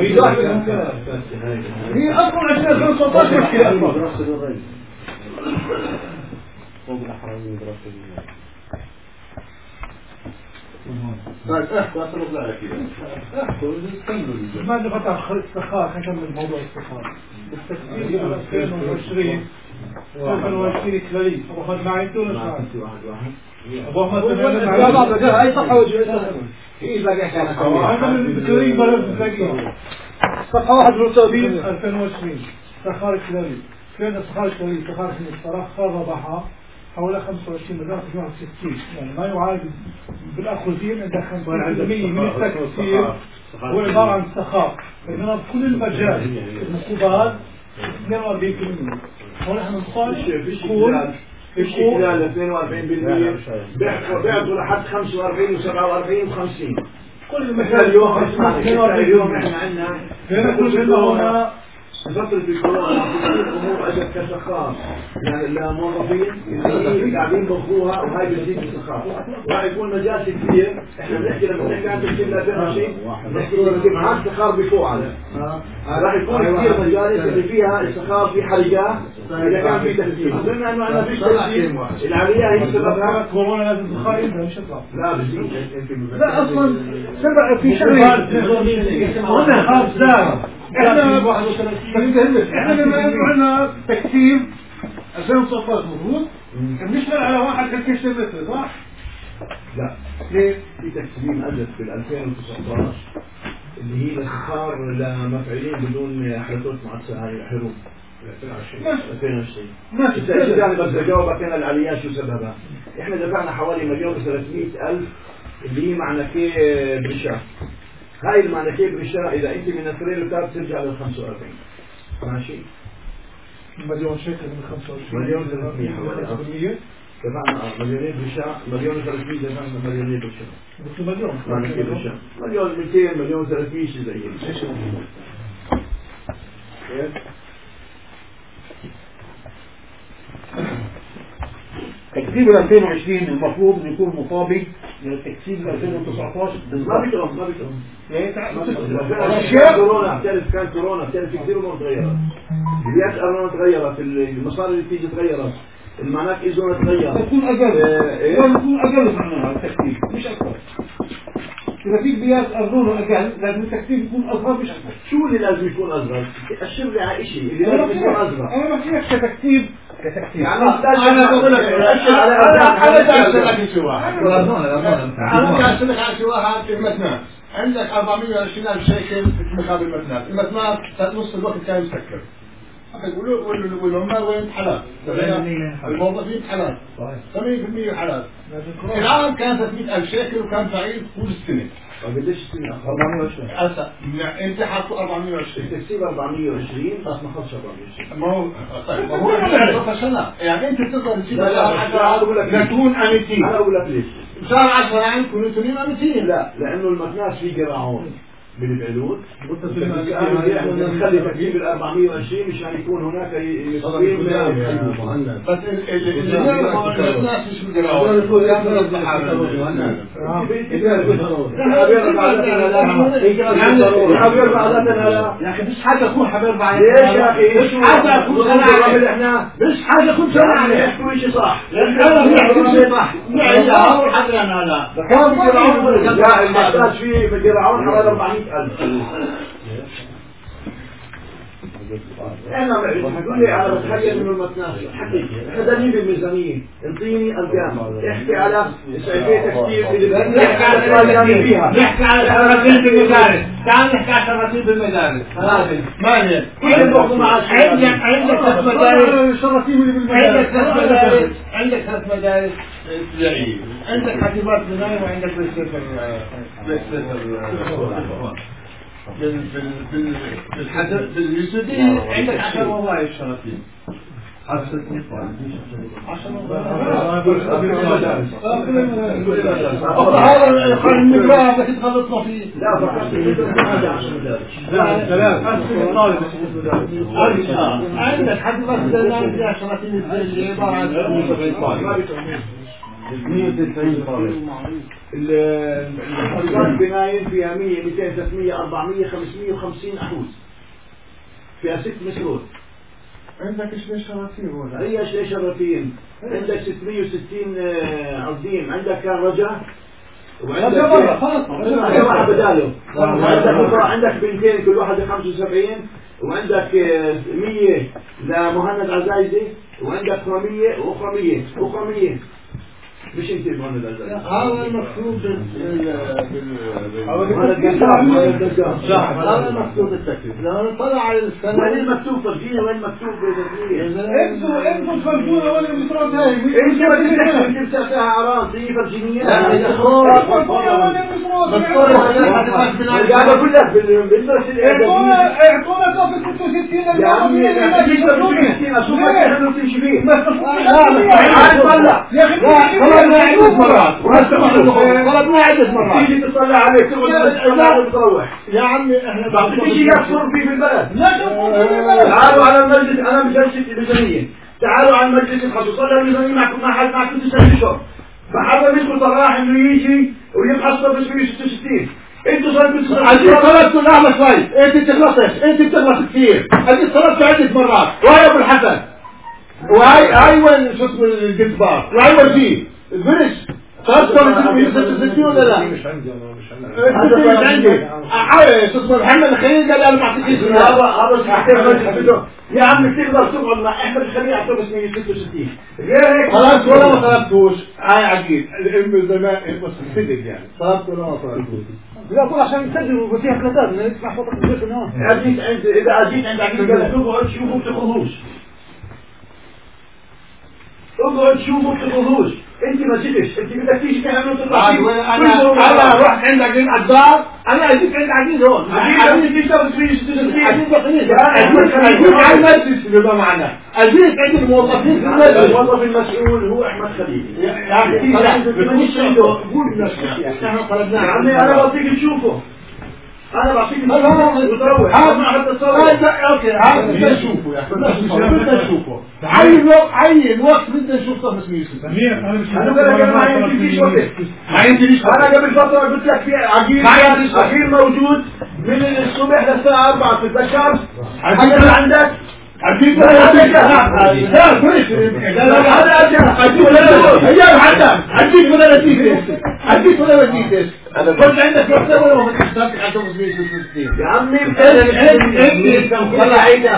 هي اصلا عشان ألفين وسبعطعش مشكله طيب احكوا اصرف لك احكوا كملوا ما اللي فتح السخاء نكمل موضوع السخاء بالتكثير ألفين وعشرين ألفين وعشرين كلالي أبو أحمد معي دون الشعر أبو أحمد معي هاي صفحة وجهة إيه باقي كان هذا من الكلالي بلد باقي صفحة واحد وسبعين ألفين وعشرين سخاء كلالي كان السخاء الكلالي سخاء في الصراحة ربحها حوالي خمسة وعشرين مليار تسعة وستين يعني ما يعادل بالأخذين عند خمسين بالمئة من التكثير هو عبارة عن سخاء بينما كل المجال المقابل اثنين وأربعين بالمئة حوالي احنا نقول يكون في خلال اثنين وأربعين بالمئة بيعطوا لحد خمسة وأربعين وسبعة وأربعين وخمسين كل المجال اليوم اليوم احنا عندنا هنا كل هنا فترة الكورونا كثير أمور أجت كسخاء يعني الموظفين اللي قاعدين بخوها وهاي بتزيد السخاء راح يكون مجال كثير احنا بنحكي لما بنحكي عن تكتيب ألفين وعشرين نحكي اجتماعات سخاء بفوق على راح يكون كثير مجالس اللي فيها السخاء في حركات إذا كان في تكتيب بما إنه أنا فيش تكتيب العملية هي سببها كورونا لازم تخاء يبدأ مش يطلع لا بزيد لا أصلا سبع في شيء هنا خاص لا احنا احنا بما انه عندنا تكتيب ألفين وتسعطعش مفروض بنشتغل على واحد كالكيش متر صح؟ لا ليه؟ في تكتيبين اجت في ألفين وتسعطعش اللي هي لسخار لمفعولين بدون حركات مؤثرة هاي حروب ألفين وعشرين ماشي ماشي يعني بس بجاوبك انا العاليات شو سببها احنا دفعنا حوالي مليون وثلاثمئة ألف اللي هي معناكيه برشا هاي المعنكيه برشا اذا انت من الفريل بتاعك ترجع لل خمسة وأربعين ماشي مليون شيكل من خمسة وعشرين مليون وثلاثمئة حوالي دفعنا مليونين برشا مليون وثلاثمئة دفعنا مليونين برشا بس مليون معنكيه برشا مليون مئتين مليون وثلاثمئة شيء زي هيك تكتيب ألفين وعشرين المفروض انه يكون مطابق للتكتيب ألفين وتسعطعش ما بيكرم ما بيكرم الاشياء كورونا بتعرف كان كورونا بتعرف كثير امور تغيرت البيئات الارضيه تغيرت المصاري اللي بتيجي تغيرت المعنات ايزون تغيرت تكون اقل لازم تكون اقل معناها التكتيب مش اكثر إذا في بيئات أرضونه أقل لازم التكتيب يكون أصغر مش أكثر شو اللي لازم يكون أصغر؟ أشر لي على شيء اللي لازم يكون أصغر أنا ما فيك كتكتيب كتكتيب يعني أنا بقول لك أشر على أنا بدي أشر لك شيء واحد أنا بدي أشر لك على شيء واحد في المتنات عندك أربعمئة وعشرين ألف شيكل مقابل المتنات المتنات نص الوقت كان مسكر يقولوا والعمال وين حالات الموظفين حالات ثمانين بالمئة حالات العام كان ثلاثمئة ألف شيكل وكان فعيل طول السنة قديش السنة؟ أربعمئة وعشرين أسا أنت حاطه أربعمئة وعشرين تكسيب أربعمئة وعشرين بس ما خلص أربعمئة وعشرين ما هو طيب ما هو أنت فشلنا يعني أنت تقدر تجيب لا تكون أميتين أنا أقول لك ليش شهر عشرة عندكم أنتم مين أميتين لا لأنه المكناس فيه جرعون بالبعلود نخلي تكتيب ال أربعمئة وعشرين مشان يكون هناك يصير بس اللي الناس مش بيقراوا يا اخي مش حاجه اكون حبيب بعد ليش يا اخي مش حاجه اكون انا احنا مش حاجه اكون انا يحكوا شيء صح انا بحكي شيء صح لا حضر انا لا كم جرعون لا المحتاج فيه بجرعون حوالي أربعمئة ألف انا بقول لي انا بتخيل انه المتناس حكي احنا دليل الميزانيه انطيني ارقام احكي على سعوديه تكتير اللي نحكي على فيها نحكي على شرطين بالمدارس تعال نحكي على شرطين بالمدارس مالي كل برضه مع عندك عندك ثلاث مدارس شرطين اللي بالمدارس عندك ثلاث مدارس عندك ثلاث مدارس ابتدائيه عندك حاسبات بنايه وعندك بال بال بالحسب باليسودية عندك عشر والله الشرطين عشرة نقاط هذا خل النقاط بس تغلطنا فيه لا فقط لا ثلاث عندك حد بس دلنا فيها شرطين اللي عبارة عن مئة وتسعين طالب الحركات بنايم فيها مئة مئتين ثلاثمئة أربعمئة خمسمئة وخمسين أحوز فيها ست مسرود عندك ايش شرطين ولا هي ايش شرطين عندك ستمئة وستين عظيم عندك كان رجع وعندك واحد بداله وعندك عندك بنتين كل واحد خمسة وسبعين وعندك مية لمهند عزايزي وعندك مية وأخرى مية وأخرى مية مش انت مهند عزايزي هذا المكتوب بال هذا المكتوب بالتكليف لما طلع على السنة وين المكتوب ترجينا وين المكتوب بالترجية انتوا انتوا تفرجونا ولا المترات هاي انت ما تفتح انت بتفتح عران دي فرجينيات انا بقول لك بالمدرسة الإعدادية اعطونا صف ستة وستين يا عمي لا تجيب ستين اشوف لك احنا تمشي فيه تعال طلع يا اخي طلبنا عدة مرات طلبنا عدة مرات تيجي تطلع عليك تقعد تروح يا عمي احنا بعطيك شيء يصفر فيه في البلد لا تفرجونا تعالوا على المجلس انا بجلسة الميزانية تعالوا على المجلس الخصوصي صلى الميزانية معكم مع حد معكم تسعة اشهر بحضر منكم طراح انه يجي ويبحث بس في ستة وستين انتوا صرتوا عزيز طلبتوا نعمة شوي انت بتغلطش انت بتغلط كثير عزيز طلبتوا عدة مرات وهي ابو الحسن وهي هاي وين شو اسمه الجنبار وهي ورجيه البرش طلبتوا من ستة وستين ولا لا؟ مش عندي انا مش عندي مش عندي شو اسمه محمد الخليل قال انا ما اعطيكيش هذا هذا يا عم تقدر تقعد مع احمد الخليل على طرف مية وستة وستين غير هيك خلاص ولا ما طلبتوش هاي عقيد الام زمان بس صدق يعني طلبت ولا ما طلبتوش لا اقول عشان نسجل وفيها ثلاثات بدنا نسمع صوتك البيت من هون اجيت عند اذا اجيت عند عقيد قال تقعد شوفوا بتاخذوش اقعد شوفوا بتاخذوش انت ما جيتش انت بدك تيجي تعمل تطلع انا انا رحت عند عقيد على الدار انا اجيت عند عقيد هون عقيد تشتغل في ستة وستين عقيد اجيت على المجلس بما معناه اجيت عند الموظفين في المجلس الموظف المسؤول هو احمد خليل يعني مش عنده قول لنا احنا طلبناه يا عمي انا بعطيك تشوفه انا بعطيك تروح هذا ما حد تصور اوكي هذا بدنا نشوفه يا اخي بدنا نشوفه عين عين وقت بدنا نشوف طرف اسمه يوسف انا مش انا بقول لك انا ما عندي شيء وقت ما عندي ليش انا قبل فتره قلت لك في عقيل عقيل موجود من الصبح للساعه أربعة تتذكر عقيل عندك عقيل هذا لا فريش هذا اجى عقيل ولا حتى عقيل ولا نتيجه عقيل ولا نتيجه قلت عندك وقت ولا ما بتحسبك على طرف اسمه يوسف يا عمي انت طلع عيدك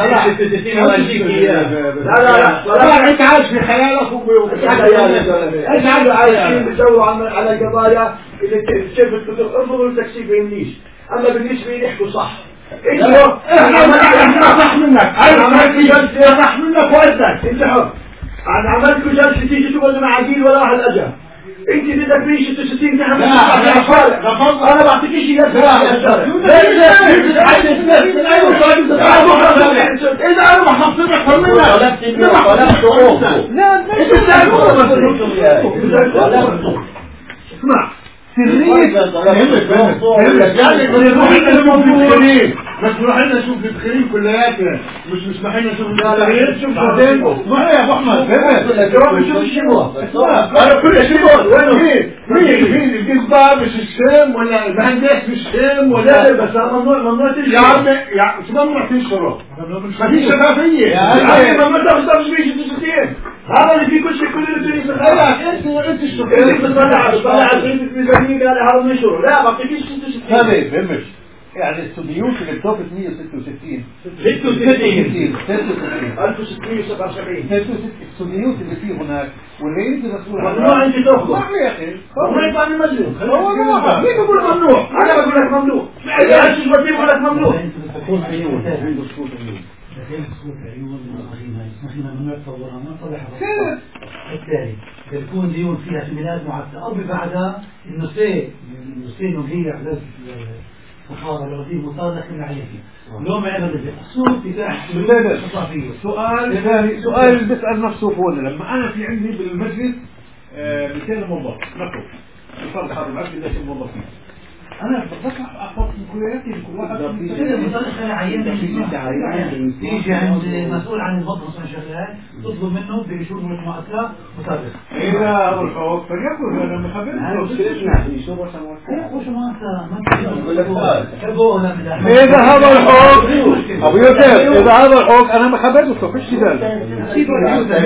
لا لا لا انت عايش في خيالك ايش عايشين بيدوروا على القضايا اللي كيف الكتب ارفضوا التكسير بيمنيش اما بالنسبه لي يحكوا صح ايوه احنا صح منك انا صح منك وقتك انت حر انا عملت جلسه تيجي تقعد مع عقيل ولا واحد اجى انت بدك فيه ستة وستين تحمل انا بعطيك شيء يا اذا انا ما حصلت اكثر منك اسمع سرية يعني بنروح لنا نشوف البخارين بس نروح لنا نشوف البخارين كلياتنا مش مش محلنا نشوف البخارين بعدين اسمع يا ابو احمد الجواب شوف الشبوه انا كل شبوه وين مين مين مين الجزبار مش الشام ولا المهندس مش الشام ولا بس ممنوع ممنوع يا عم يا شو ممنوع تنشره ما في شفافيه يا عم ممنوع تخسر فيه ستة وستين هذا اللي فيه كل شيء كل اللي فيه انت انت الشغل اللي بتطلع بتطلع على الميزانيه قال هذا مشروع لا ما بعطيكش ستة وستين هذا يهمش يعني السوديوت اللي بتوقف مية وستة وستين ستة وستين ألف وستمية وسبعة وسبعين السوديوت اللي فيه هناك واللي انت مسؤول عنه ممنوع انت تاخذه يا اخي ممنوع يطلع من المجلس ممنوع مين بيقول ممنوع انا بقول لك ممنوع اذا عشت بدي بقول لك ممنوع تكون عيون عنده سقوط عيون لكن سقوط عيون مخيمة مخيمة ممنوع تصورها ما صلحها بالتالي بتكون ديون فيها سمينات معدة أو ببعدها النسي النسي نوبية أحداث الصحابة التي مصادق من عينها لو ما يعمل الصوت بتاع سؤال ثاني سؤال بيسأل نفسه فوق لما أنا في عندي بالمجلس مئتين موظف نقول يفرض هذا العبد ليش الموظفين أنا بطلع أحفظ من كلياتي لكل واحد كده مصادق أنا عينها يجي عند مسؤول عن المطبخ مثلا شغال تطلب منه بيشوف لك مؤسسة مصادق إذا هذا الحقوق فليكن هذا مخبر إذا هذا الحقوق أبو يوسف إذا هذا الحقوق أنا ما خبرته فيش جدال فيش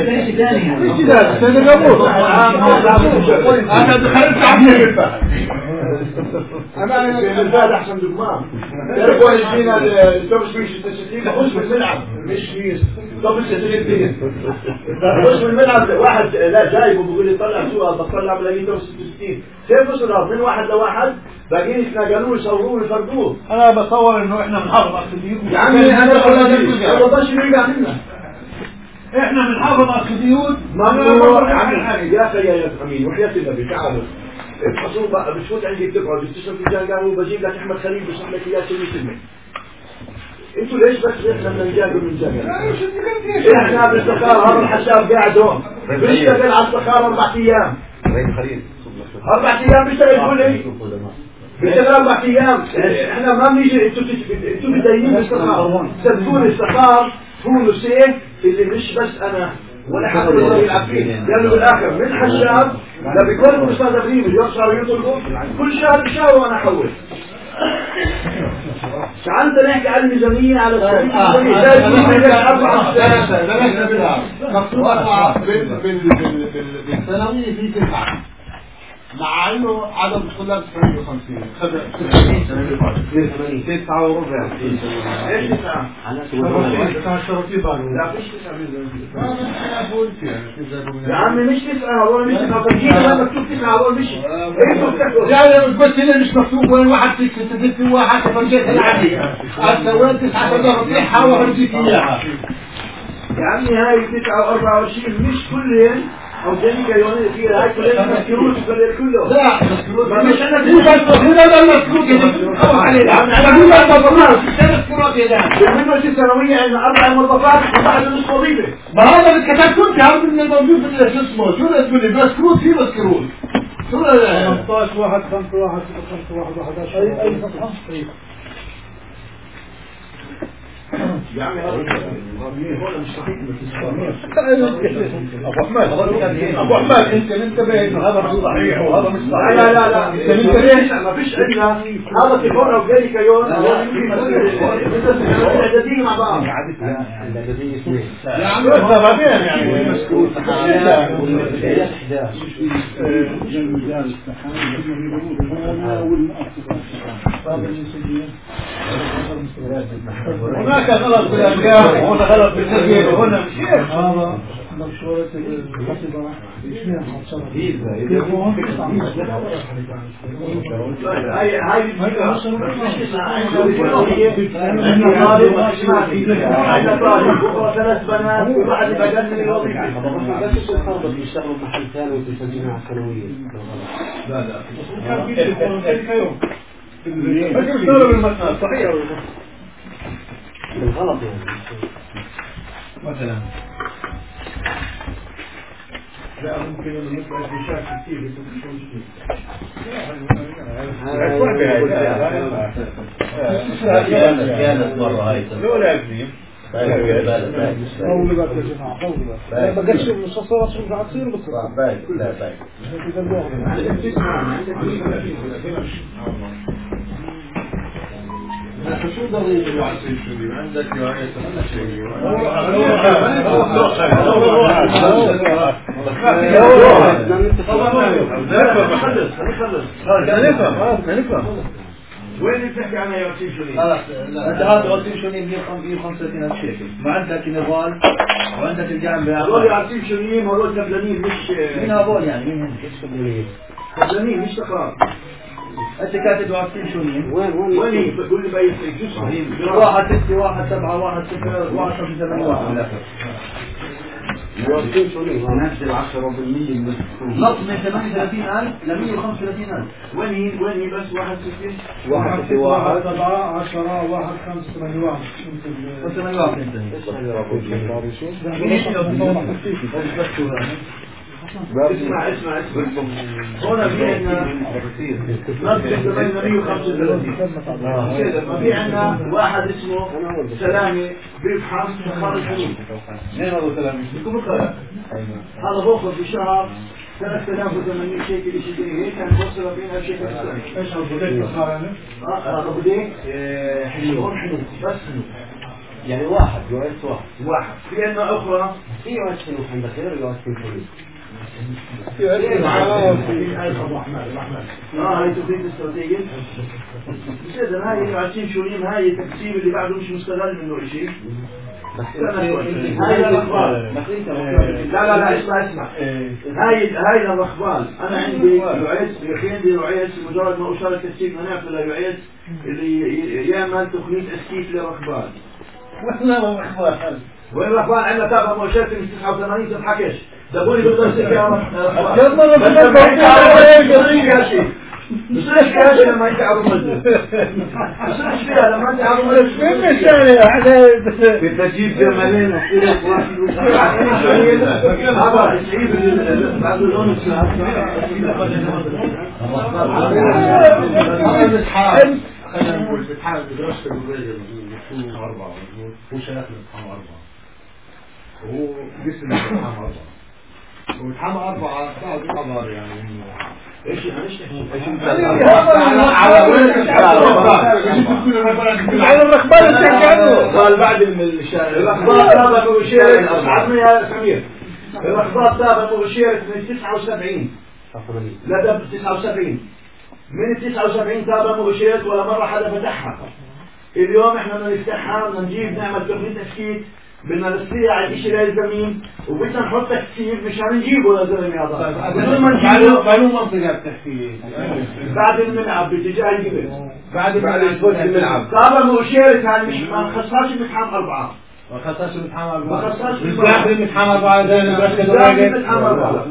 جدال سيد الجمهور أنا دخلت عبد أنا بالفعل أحسن دقمان تعرفوا إيش فينا التوبس مش التسليم خش بالملعب مش هي توبس التسليم خش بالملعب واحد لا جايبه بيقول لي طلع سؤال بطلع بلاقي توبس التسليم كيف وصل من واحد لواحد باقيين يتناقلوا يصوروه ويفرقوه. أنا بصور إنه إحنا بنحافظ على السديود يعني أنا ما بقدرش نرجع منه. إحنا بنحافظ على السديود ممنوع عمي يا أخي يا أمين وحياة النبي تعالوا الحصول بقى بتفوت عندي بتقعد بتشرب فنجان قهوة بجيب لك أحمد خليل بشرح لك إياه سوي سلمي. أنتوا ليش بس إحنا من جاكل من جاكل؟ إحنا بالسخار هذا الحشاب قاعد هون بيشتغل على السخار أربع أيام. أربع أيام بيشتغل كل إيه؟ بيشتغل أربع أيام. إحنا ما بنيجي أنتوا أنتوا بدايين بالسخار. صدقوني السخار هو سيف اللي مش بس أنا ولا حد يقدر يلعب فيه لأنه بالآخر من حشاب لا بيكون أستاذ أبريم اليوم صار يطلبوا كل شهر شهر وأنا أحول. تعال نحكي عن الميزانية على بالسنوية في تسعة مع انه عدد الطلاب ثمانية وخمسين تسعة وربع ايش تسعة؟ تسعة شرطي بالو لا فيش تسعة يا عمي مش تسعة هذول مش تسعة تجيب ما مكتوب تسعة هذول مش ايش بتحكوا؟ يعني بس هنا مش مكتوب وين واحد ستة ستة واحد فرجيت العادية سويت تسعة تضربيها وفرجيت اياها يا عمي هاي تسعة وأربعة وعشرين مش كلهم أو جنيكا يوني فيها هاي كلهم مذكروش كله لا ما مش أنا مو بس هنا لا مذكور أو عليه أنا مو بس مذكور مذكورات يا جماعة بالمنوة السنوية عندنا أربع موظفات وواحد مش وظيفة ما هذا اللي كتبته أنت عارف إن الموجود في شو اسمه شو اسمه اللي مذكور فيه مذكورون شو خمسطعش واحد خمسة واحد خمسة واحد واحد عشر أي أي صفحة يا عمي هذا مش صحيح أبو أحمد أبو أحمد أنت انتبه إنه هذا مش صحيح وهذا مش صحيح لا لا لا أنت انتبه ما فيش عندنا هذا تليفون أو جالي كيون الإعدادية مع بعض يا عمي هذا بعدين يعني مسكوت هناك غلط بالأرقام وهنا غلط بالتسجيل وهنا مش هذا مشورة الحسبة اثنين عشر تليفون هاي هاي عندنا طالب بكره ثلاث بنات وواحد بقل من الوظيفة بس الخربط بيشتغلوا بمحل ثاني وتسجلين على السنوية لا لا كان في تليفون ثاني يوم بس يشتغلوا بالمكان صحيح بالغلط يعني مثلا لا ممكن انه يبقى مشاكل كثير بس مش كانت كانت مرة هاي لولا أكذب قولي بقى يا جماعة قولي بقى ما قالش المشخصات شو قاعد تصير بتصير باي لا باي شو ضريب الوعسين شو عندك رواية شيء وين بتحكي عنها يا وسيم شوني؟ انت هذا وسيم شوني مية وخمسة ألف شيكل ما عندك نضال وعندك الجامعة هذول يا وسيم شونيين هذول كبلانين مش مين هذول يعني مين هن ايش كبلانين؟ كبلانين مش تقرار انت كاتب وسيم شوني وين وين وين بقول لي باي شيء واحد ستة واحد سبعة واحد صفر واحد خمسة ثمانية واحد وسيم شوني نزل عشرة بالمية من نقص من ثمانية وثلاثين ألف ل مية وخمسة وثلاثين ألف وين هي وين هي بس واحد ستين واحد ستة واحد سبعة عشرة واحد خمسة ثمانية واحد وثمانية واحد انتهي اسمع اسمع اسمع هنا في عندنا نصف مية وخمسة وثلاثين ما في عندنا واحد اسمه سلامي بيفحص خارج الحدود مين هذا سلامي؟ بكم الخير هذا بوفر في شهر ثلاثة آلاف وثمانمية شيكل شيء زي هيك كان بوصل أربعين ألف شيكل السنة. ايش هالبديك الخارجي؟ اه هذا بديك حلو حلو بس حلو يعني واحد يو اس واحد واحد في عندنا أخرى في يو اس حلو عندك غير يو اس حلو اه هاي تخطيط استراتيجي. بس اذا هاي اللي عايشين شونين هاي التكسيب اللي بعده مش مستغل منه شيء. هاي الرخبال. لا لا لا اسمع اسمع. هاي هاي الرخبال. انا عندي يعيس عندي يعيس مجرد ما اشار التكسيب نعرف لا يعيس اللي يعمل تخليط اسكيت للرخبال. ولا الرخبال. وين الرخبال عندنا تابع مؤشرة من تسعة وثمانين تضحكش. دبوني بالدرس يا رخبال. يلا يا شيء. مش ليش كاش لما انت عم تمد مش ليش فيها لما انت عم تمد فين الشارع في تجيب جمالين اختلاف واحد هذا الشيء بعد اللون الاسحاب خلينا نقول بتحاول بدراسة الولاد أربعة هو شيخ الامتحان أربعة وهو جسم الامتحان أربعة والامتحان أربعة بعد الحضار يعني ايش ايش على وين على الرخبان اللي بتحكي عنه قال بعد الشارع الرخبان تابع مبشرة عظمي يا سمير الرخبان تابع مبشرة من تسعة وسبعين لا تسعة وسبعين من تسعة وسبعين تابع مبشرة ولا مرة حدا فتحها. اليوم احنا بدنا نفتحها بدنا نجيب نعمل تقنية تسكيت بدنا نستطيع الشيء لا يلزمين وبدنا نحط تكسير مش هنجيبه يا زلمه يا ضال بدون ما نجيبه قانون منطقه بتحكي بعد الملعب باتجاه الجبل بعد بعد الفوز الملعب طابع مشارك يعني مش ما خسرش الامتحان أربعة ما خسرش الامتحان أربعة ما خسرش داخل الامتحان أربعة زي الامتحان أربعة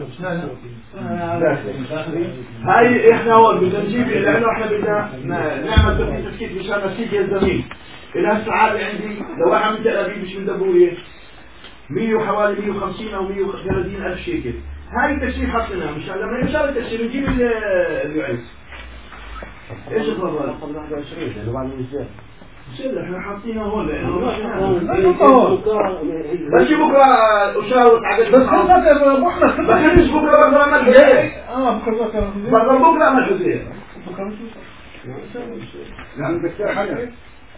هاي احنا هون بدنا نجيب لانه احنا بدنا نعمل تقنية تسكيت مشان نسكيت يلزمين الى الساعات عندي لو واحد من تل ابيب مش من دبويه مية وحوالي مية وخمسين او مية وثلاثين الف شيكل. هاي التكسير حطيناه مشان لما يشار التكسير نجيب اليعيس. ايش الفضل؟ واحد وعشرين لانه بعد الانجاز. شو احنا حاطينه هون لانه بس بكره اشاور تعقد بس بكره محمد ما كانش بكره بكره ما الحسين اه بكره بكره بكره بكره ما الحسين بكره مش يعني بدك حاجه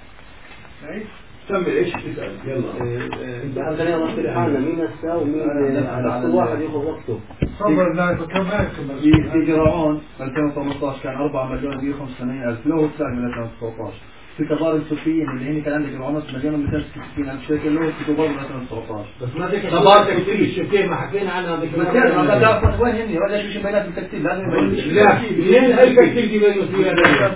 كمل ايش تسال يلا بدنا نوصل حالنا مين نسى ومين كل واحد ياخذ وقته. صبر لا كمان في في جرعون ألفين وثمانية عشر كان أربعة مليون مئة وخمسة وثمانين ألف له طلع من ألفين وتسعة عشر. في تضارب سوفيين اللي هن كان عندك جرعونات مليون ومئتين وستين ألف شيكل له في تضارب من ألفين وتسعة عشر. بس ما ذيك تضارب تكتيب الشبكين ما حكينا عنها ذيك ما ما تعرف وين هن ولا شو بينات التكتيب لازم لا منين هاي التكتيب دي بينه فيها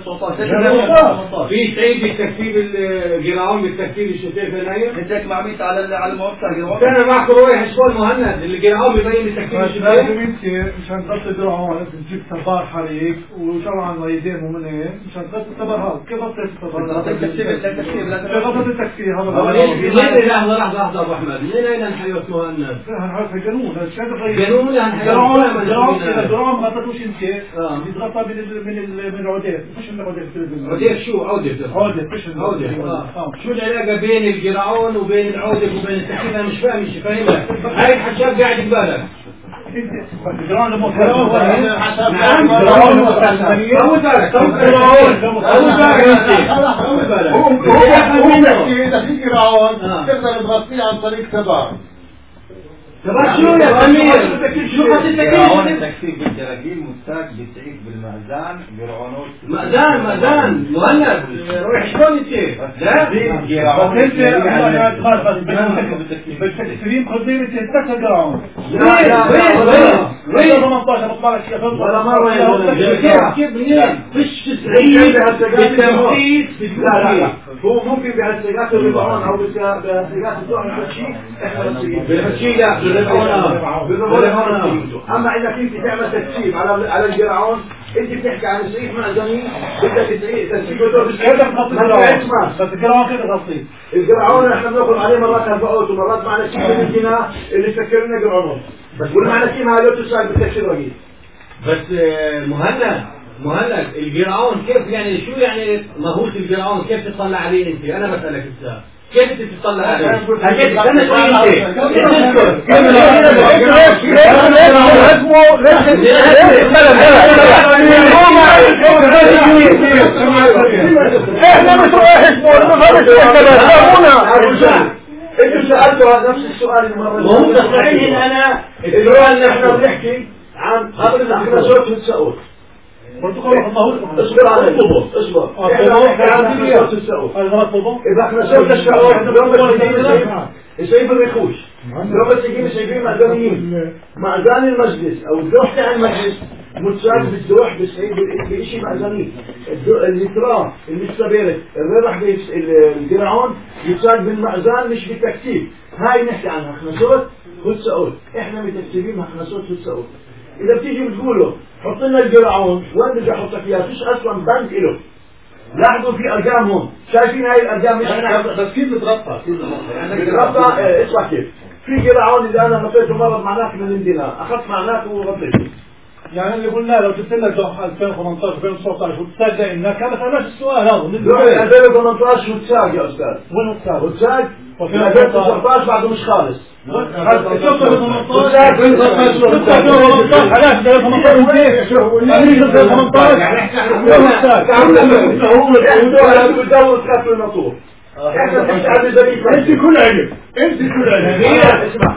في تعيد التكتيب الجرعون بالتكتيب الشتاء في يناير انت مع ميت على على الموقع جرعون انا معكم رايح شغل مهند الجرعون بيبين التكتيب الشتاء لازم انت مشان تغطي جرعون لازم تجيب تبار حريق وطبعا ويدين ومنين مشان تغطي التبار هذا كيف غطيت التبار التكتيب التكتيب لازم غطيت التكتيب هذا منين لحظه لحظه لحظه ابو احمد منين الى الحياه مهند هنعرف الجنون جنون ولا جرعون جرعون اذا جرعون ما غطيتوش انت يتغطى من من من العودات مش من العودات عودات شو عودة عودة مش عودة شو العلاقة بين الجرعون وبين العودة وبين التكتيب انا مش فاهم مش فاهمها هاي الحشاب قاعد يبالغ الجرعون مو نعم جرعون مو أبو ذاك أبو ذاك أبو ذاك هو هو بيحكي إذا في جرعون تقدر تغطيه عن طريق تبار تبار شو يا سمير شو قصة التكتيب التكتيب بالجراجيل مستاك بالتعيد بالمأذان جرعونات مأذان مأذان مهند روح شلون انت لا بس انت بالتكتيرين قديم تتكسر جرعون وين وين وين ثمانية عشر ولا مرة كيف منين فيش تسعيد بالتمثيل لا لا هو ممكن بهالسيئات الربعون او بهالسيئات الدعم بالشيء بالشيء لا بالربعون اما اذا كنت تعمل تكسيب على على الجرعون انت بتحكي عن صحيح معدني بدك تسعيد تكسيب بس الجرعون كيف تغطيه الجرعون احنا بناخذ عليه مرات هالبقوت ومرات معنا شيء من الجناح اللي سكرنا جرعون بس والمعنى شيء ما له تساعد بالتكسير رقيق بس مهند مهند الجرعون كيف يعني شو يعني ماهوش الجرعون كيف تطلع عليه انت انا بسألك انت كيف انت تطلع عليه هجيت انا شو انت احنا مش رايح اسمه انتوا سألتوا نفس السؤال المرة وهم تسمعين انا السؤال نحن بنحكي عن هذا احنا صوت السؤال اصبر علي اصبر احنا بنحكي عن صوت السؤال اذا احنا صوت السؤال يسيب الرخوش لو بس يجي مش يجي مأذانيين مأذان المجلس او الدوح تاع المجلس متساعد بالدوح بسعيد بإشي مأذانين الاتراف المستبيرت الربح الجرعون يتساعد بالمأذان مش بالتكتيب هاي نحكي عنها احنا صوت وتسأل احنا متكتبين احنا صوت وتسأل اذا بتيجي بتقولوا حط لنا الجرعون وين بدي احطك اياه فيش اصلا بنك له لاحظوا في ارقام هون شايفين هاي الارقام مش بس كيف بتربطها كيف بتربطها اسمع كيف في جرعون اللي انا حطيته مره معناته من الدينار اخذت معناته وغطيته يعني اللي قلنا لو جبت لنا ألفين وثمانية عشر ألفين وتسعة عشر وتصدق انك كانت نفس السؤال هذا ألفين وثمانية عشر وتساق يا استاذ وين وتساق؟ وتساق ألفين وتسعة عشر بعده مش خالص انت كل علم انت كل علم اسمع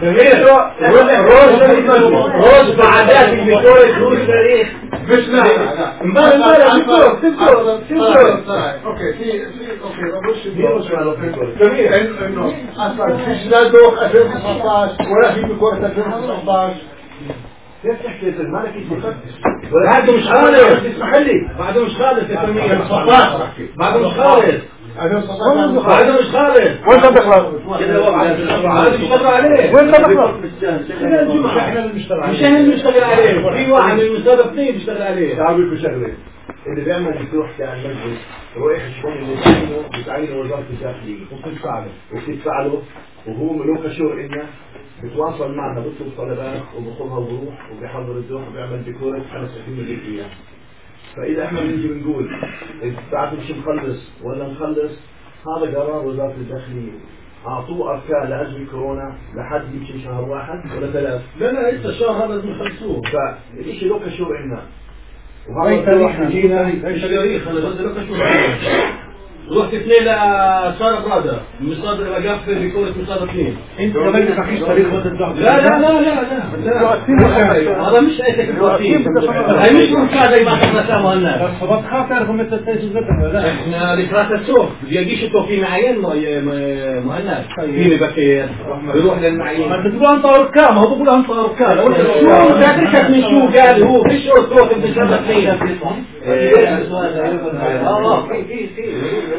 روز بعدات الدكتور يقول تاريخ مش لا امبارح امبارح دكتور دكتور دكتور اوكي في في اوكي جميل جميل انه اصلا فيش لا دوخ ألفين وتسعة عشر ولا في بكره ألفين وتسعة عشر كيف تحكي المالك يتفتش بعده مش خالص اسمح لي بعده مش خالص يا سمير بعده مش خالص بعده مش خالص وين تدخل؟ هذا بيشتغل عليه وين تدخل؟ احنا اللي بنشتغل عليه مش احنا اللي بنشتغل عليه في واحد من المستضيفين بيشتغل عليه تعال بكم شغله اللي بيعمل بتروح تاع المجلس روح الشؤون اللي بتعينه بتعينه وزارة الداخلية وبتدفع له وبتدفع له وهو ملوك شهور إنه بتواصل معنا بيطلب طلبات وبخذها وبروح وبيحضر الدوح وبيعمل ديكورات خمس سنين اللي فيها. فإذا إحنا بنيجي بنقول بعد مش نخلص ولا نخلص هذا قرار وزارة الداخلية أعطوه أركان لأجل كورونا لحد يمشي شهر واحد ولا ثلاث. لا لا لسه الشهر هذا لازم يخلصوه. فالشيء لوك شهور عندنا. وهذا تاريخ جينا ايش تاريخ انا بدي لك شو رحت اثنين لصار برادا مصادر رجاف في كورة مصادر اثنين انت ما بدك تحكي تاريخ وانت لا لا لا لا لا هذا مش ايتك الوقتين هاي مش مساعدة ما احنا ساموا الناس بس خاطر تعرفوا مثل التيسوس لا احنا لكرات السوق بيجيش التوفي معين مهند مين بكير بيروح للمعين ما بتقول انت اركان ما هو بيقول انت اركان شو تدركك من شو قال هو فيش اركان انت شبه اثنين اه في في في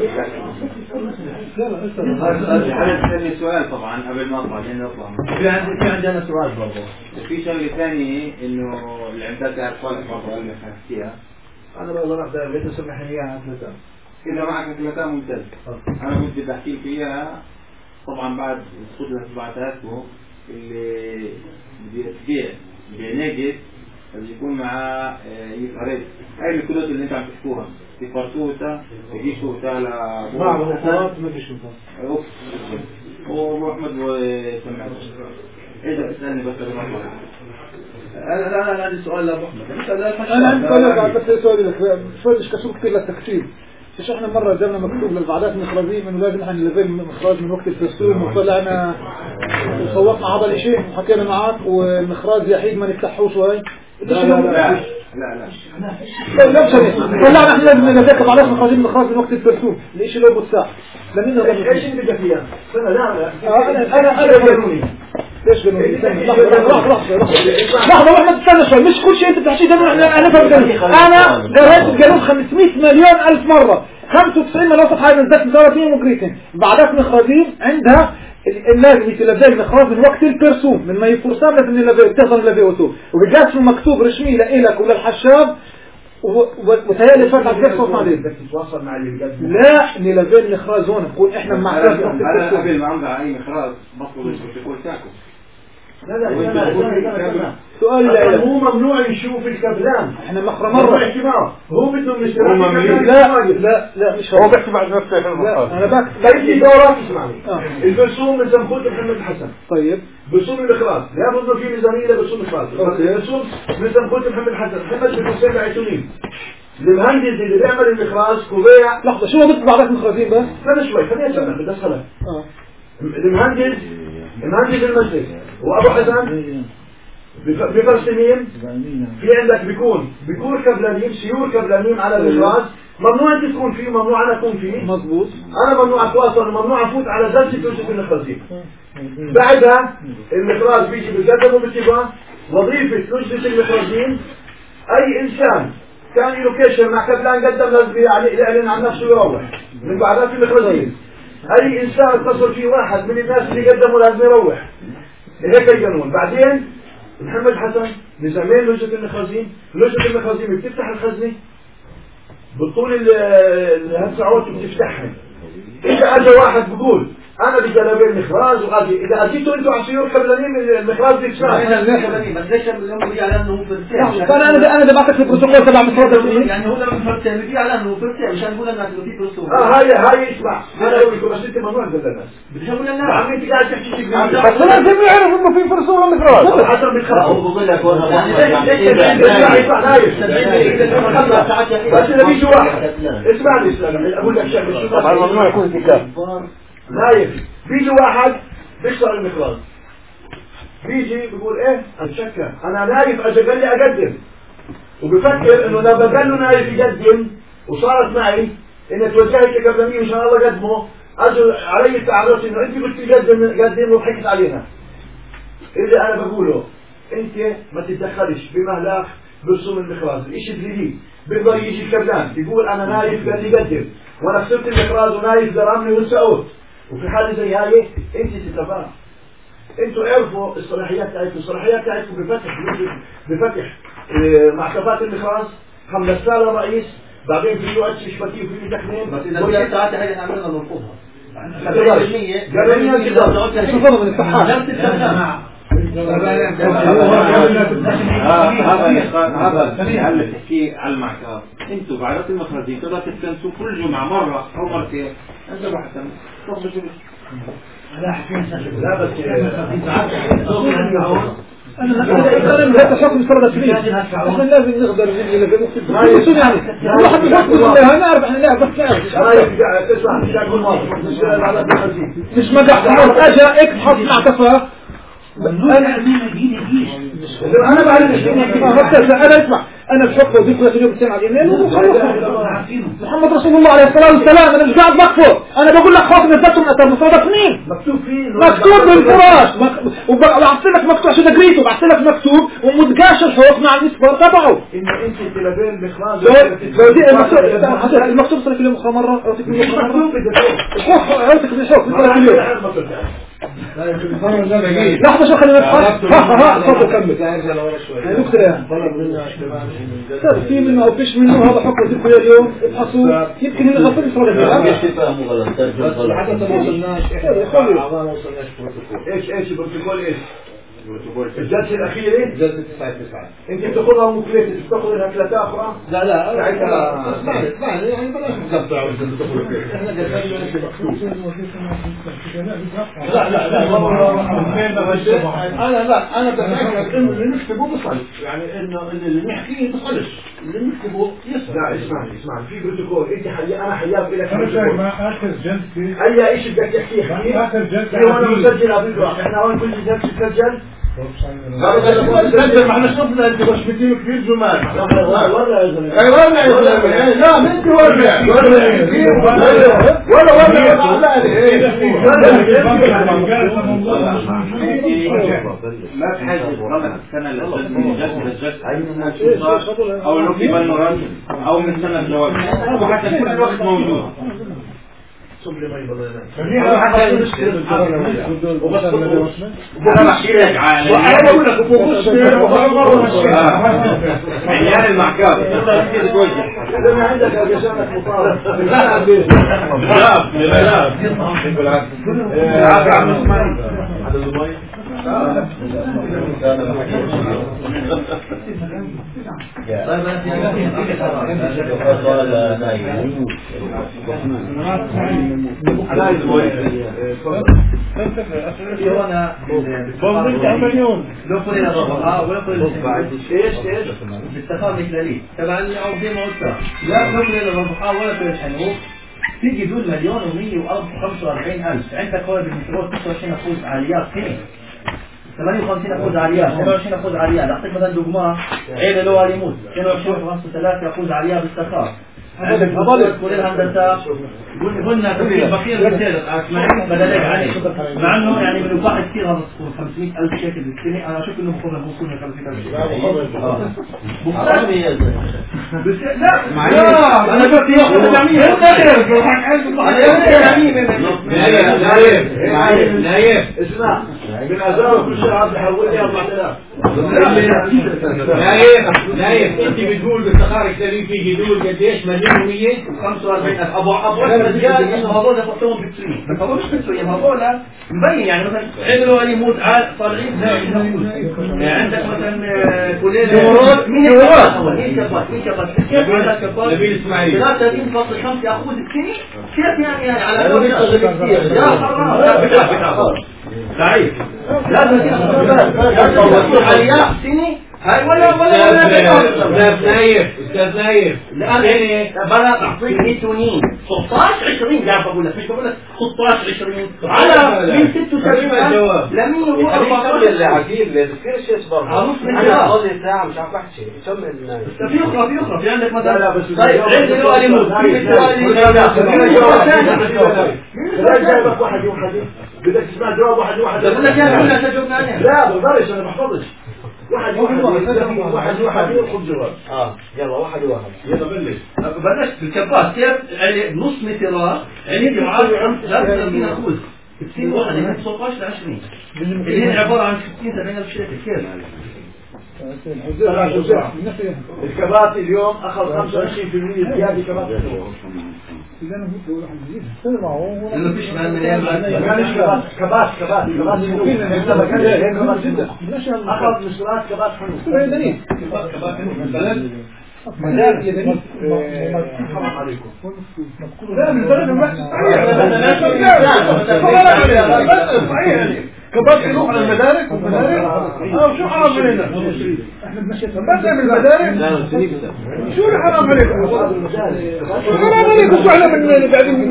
هذا سؤال طبعا قبل ما اطلع لين نطلع في عندي في عندنا سؤال برضه في شغله ثانيه انه العمدات تعرف صالح برضه قال لي حكيها انا بقدر احضر بيت سمحني اياها ثلاثه اذا معك ثلاثه ممتاز انا كنت بدي احكي لك اياها طبعا بعد الصوت اللي بعتها لكم اللي بدي تبيع بنجد اللي يكون معاه يفرد هاي الكلوت اللي انت عم تحكوها في فرسوته في شوته ل بعض الخطوات ما في شوته اوف وابو احمد وسمعت اذا تسالني بس انا انا انا عندي سؤال لابو احمد انا عندي سؤال بس سؤال لك فوزش كسوق كثير للتكتيب مش احنا مره جبنا مكتوب للبعضات المخرجين انه لازم احنا نلفل مخرج من وقت التسويق وطلعنا وصوتنا هذا الشيء وحكينا معك والمخرج يحيد ما نفتحوش وهي لا لا لا لا لا لا طلعنا احنا لازم نذاكر بعضات مخرجين المخرج من وقت التسويق الشيء لو بتساعد لمين ايش اللي بدك اياه؟ لا لا انا انا انا قانوني ليش قانوني لحظه لحظه لحظه واحد استنى شوي مش كل شيء انت بتحكيه ده انا انا فاهم انا قريت القانون خمسمائة مليون الف مره خمسة وتسعين مليون صفحه نزلت مصارفين ومقريتين بعدات مخرجين عندها لازم يتلافى المخرج من وقت البرسوم من ما يفرسان لازم نلافى تظهر لافى اوتو وبجاش مكتوب رسمي لك وللحشاب وتهيألي فرق على كيف صوت عليه بدك تتواصل مع اللي بجد لا نلافى المخرج هون نقول احنا مع انا قبل ما امضي على اي مخرج بطلب البروتوكول تاعكم لا لا لا لا سؤال لا هو ممنوع يشوف الكبلان احنا مخرج مرة احتمال هو بدهم يشتغل لا لا لا مش هو بيحكي بعد نفسه لا انا بك بيجي دورات اسمعني البرسوم من سمخوت محمد حسن طيب برسوم الاخراج لا بده في ميزانيه لبرسوم الاخراج البرسوم من سمخوت محمد حسن محمد بن حسين العيتوني المهندس اللي بيعمل الاخراج كوبيع لحظه شو بدك بعضات مخرجين بس استنى شوي خليني اسمع بدي اسالك اه المهندس المهندس المجلس وابو حسن بفلسطين في عندك بيكون بيكون كبلانيم سيور كبلانيم على الاخراج ممنوع انت تكون فيه ممنوع انا اكون فيه مضبوط انا ممنوع اتواصل ممنوع افوت على جلسه لجنه المخرجين بعدها الاخراج بيجي بالقدم وبالاتباع وظيفه لجنه المخرجين اي انسان كان لوكيشن مع كبلان قدم لازم يعلن عن نفسه ويروح من بعدات المخرجين اي انسان اتصل فيه واحد من الناس اللي قدموا لازم يروح هيك القانون. بعدين محمد حسن نزامين لجنة المخازين لجنة المخازين بتفتح الخزنة بالطول الهالساعات بتفتحها إذا أجى واحد بقول أنا بدي ألبي المخراج وغادي إذا أجيتوا أنتوا على سيور كبلانين المخراج بيتشاف بس ليش اليوم بدي على أنه فرسان فأنا أنا أنا دبعتك البروتوكول تبع مصر يعني هو لما فرسان بدي على أنه فرسان مشان نقول الناس إنه في بروتوكول آه هاي هاي اسمع أنا أقول لكم بس أنت ممنوع تقول للناس بدي أقول للناس عم أنت قاعد تحكي شيء بس لازم يعرف إنه في فرسان ولا مخراج حسب بالخبر بقول لك وانا بس إذا بيجي واحد اسمعني اسمعني أقول لك شغله طبعا ممنوع يكون اتكاف نايف بيجي واحد بيكسر المخراج بيجي بيقول ايه اتشكى انا نايف اجي قال لي اقدم وبفكر انه لما قال له نايف يقدم وصارت معي ان توجهت لقبلانية ان شاء الله قدمه اجوا علي التعرض انه انت قلت لي قدم قدم وضحكت علينا. اذا انا بقوله انت ما تتدخلش بمهلاك برسوم المخراج الاشي اللي بيقدر يجي الكبلان يقول انا نايف قال لي قدم وانا خسرت المخراج ونايف ضربني والسعود وفي حالة زي هاي انت تتفاهم انتوا عرفوا الصلاحيات تاعتكم الصلاحيات تاعتكم بفتح بفتح اه معطفات المخراج خمس سالة رئيس بعدين في وقت شبكي وفي تخمين بس إذا بدي أتعاد هاي نعملها نرفضها قالوا لي كده شو فرض الاتحاد هذا هلا تحكي على المعكار انتوا بعدات المخرجين تقدر تتكنسوا كل جمعة مرة او مرتين انت بحثا طب شو لا بس انا انا لا تحكم صرنا فيه احنا لازم نقدر نجي نكتب يعني الواحد يقول انا اعرف احنا نعرف بس مش مدح اجى اكحط مع كفاه ممنوع الأمين الدين الجيش انا بعرف انا اسمع انا الحق وديك كل يوم بتسمع على الايميل وخلص محمد رسول الله عليه الصلاه والسلام انا مش قاعد بكفر انا بقول لك خاطر نزلتم اثر مصادف مين مكتوب فيه مكتوب بالفراش وبعث لك مكتوب عشان تقريته بعث لك مكتوب ومدقاش الحقوق مع الاسبار تبعه ان انت تلبين المخراج المكتوب صار كل يوم مره او كل يوم مره مكتوب الحقوق عرفتك بالحقوق لحظة شو خلينا نتحرك ها ها تفضل كمل دكتور يعني صار في منه او فيش منه هذا حكم ذكر اليوم ابحثوا يمكن اللي غلطان يصير لك حتى ما وصلناش احنا ما وصلناش بروتوكول ايش ايش البروتوكول ايش الجلسة الأخيرة جلسة تسعة تسعة أنت بتاخذها مكلفة بتاخذها ثلاثة أخرى لا لا اسمعني اسمعني يعني بلاش نقطع احنا جلسنا مكتوب لا لا لا انا لا انا بتاكد انه اللي نكتبه بصل يعني انه اللي نحكيه بصلش اللي نكتبه يصل. لا اسمعني اسمعني في بروتوكول انت حي انا حياك لك بروتوكول ما اخر جلسه اي شيء بدك تحكيه اخر جلسه وانا مسجل ابيض احنا هون كل جلسه تسجل ما احنا شفنا انت مش بتجيب كثير جمال ولا يا زلمه اي ولا يا زلمه لا ما انت ولا ولا ما تحدد رقم السنة للجلسة او نكتب النوران او من سنة الجواب وحتى كل الوقت موجود انا بحكي لك عن وانا بقول لك ببص عيان المعكار تقدر انت تتوجه اذا ما عندك جسامك مطار لا لا لا عم اسمعني هذا دبي لو قلنا ضبطها ولا قلنا ايش ايش بالتفاهم الكلالي طبعا او زي ما قلت لا لو قلنا ضبطها ولا قلنا حنوب في جدول مليون ومية وخمسة وأربعين ألف، عندك هون بالمترول ستة وعشرين أفوز عاليات سنة، ثمانية وخمسين أفوز عاليات، اثنين وعشرين أفوز عاليات. أعطيك مثلا دقمة عيلة لو يموت اثنين وعشرين وخمسة وثلاثين أفوز عاليات بالسخاء. عندك مطالب كل الهندسة قلنا تفكير بخير بالسير اسمعين بدلك عليه، مع انه يعني من الواحد كثير هذا الصفور خمسمئة ألف شيكل بالسنة. انا اشوف انه مقابل موصول خمسمئة ألف شيكل. لا لا انا قلت ياخذ سبعمية نايف نايف اسمع من ازار كل شهر بحول لي أربعة آلاف. نايف نايف انت بتقول بالتخارج سليم في جدول قديش مليون ومية وخمسة وأربعين ألف. ابو ابو رجال انه هذول يحطوهم بالتسويق، بس هذول مش بالتسويق، هذول مبين يعني مثلا عملوا اللي يموت عاد طالعين يعني عندك مثلا كليه مين كبات مين كبات مين كبات كيف على كبات ثلاثة وثلاثين فاصلة خمسة أخوذ السنة كيف يعني يعني على نوع يا حرام ضعيف لازم يكون علياء سنة هاي ولا ولا ولا استاذ نايف استاذ نايف الان بلا تعطيك ميتونين ستة عشر عشرين قاعد بقول لك مش بقول لك ستة عشر عشرين على من ستة وسبعين لمين هو أربعة اللي عجيب كثير شيء صبر انا فاضي ساعه مش عارف احكي كم في اخرى في اخرى في عندك مثلا طيب عندي له اليموت في لا جايبك واحد واحد بدك تسمع جواب واحد واحد بقول لك يا كلنا تجاوبنا عليها لا بقدرش انا بحفظش واحد واحد واحد واحد ياخذ جواب. اه يلا واحد واحد يلا بلش بلشت بالكبات كيف يعني نص متر يعني معاك ثلاثة وثلاثين أخوذ ستين واحد من ستة عشر ل عشرين اللي هي عبارة عن ستين سبعين ألف شيكل. كيف الكبات اليوم اخذ خمسة وعشرين بالمئة زياده كبات لانه فيش مال كبات كبات كبات اخذ مشروعات كبات حنوف مدارس يدني حرام عليكم لا من البلد المحسن صحيح كبات يروح على المدارس والمدارس اه شو حرام علينا احنا بنمشي بس من المدارس شو اللي حرام عليكم حرام عليكم شو احنا من قاعدين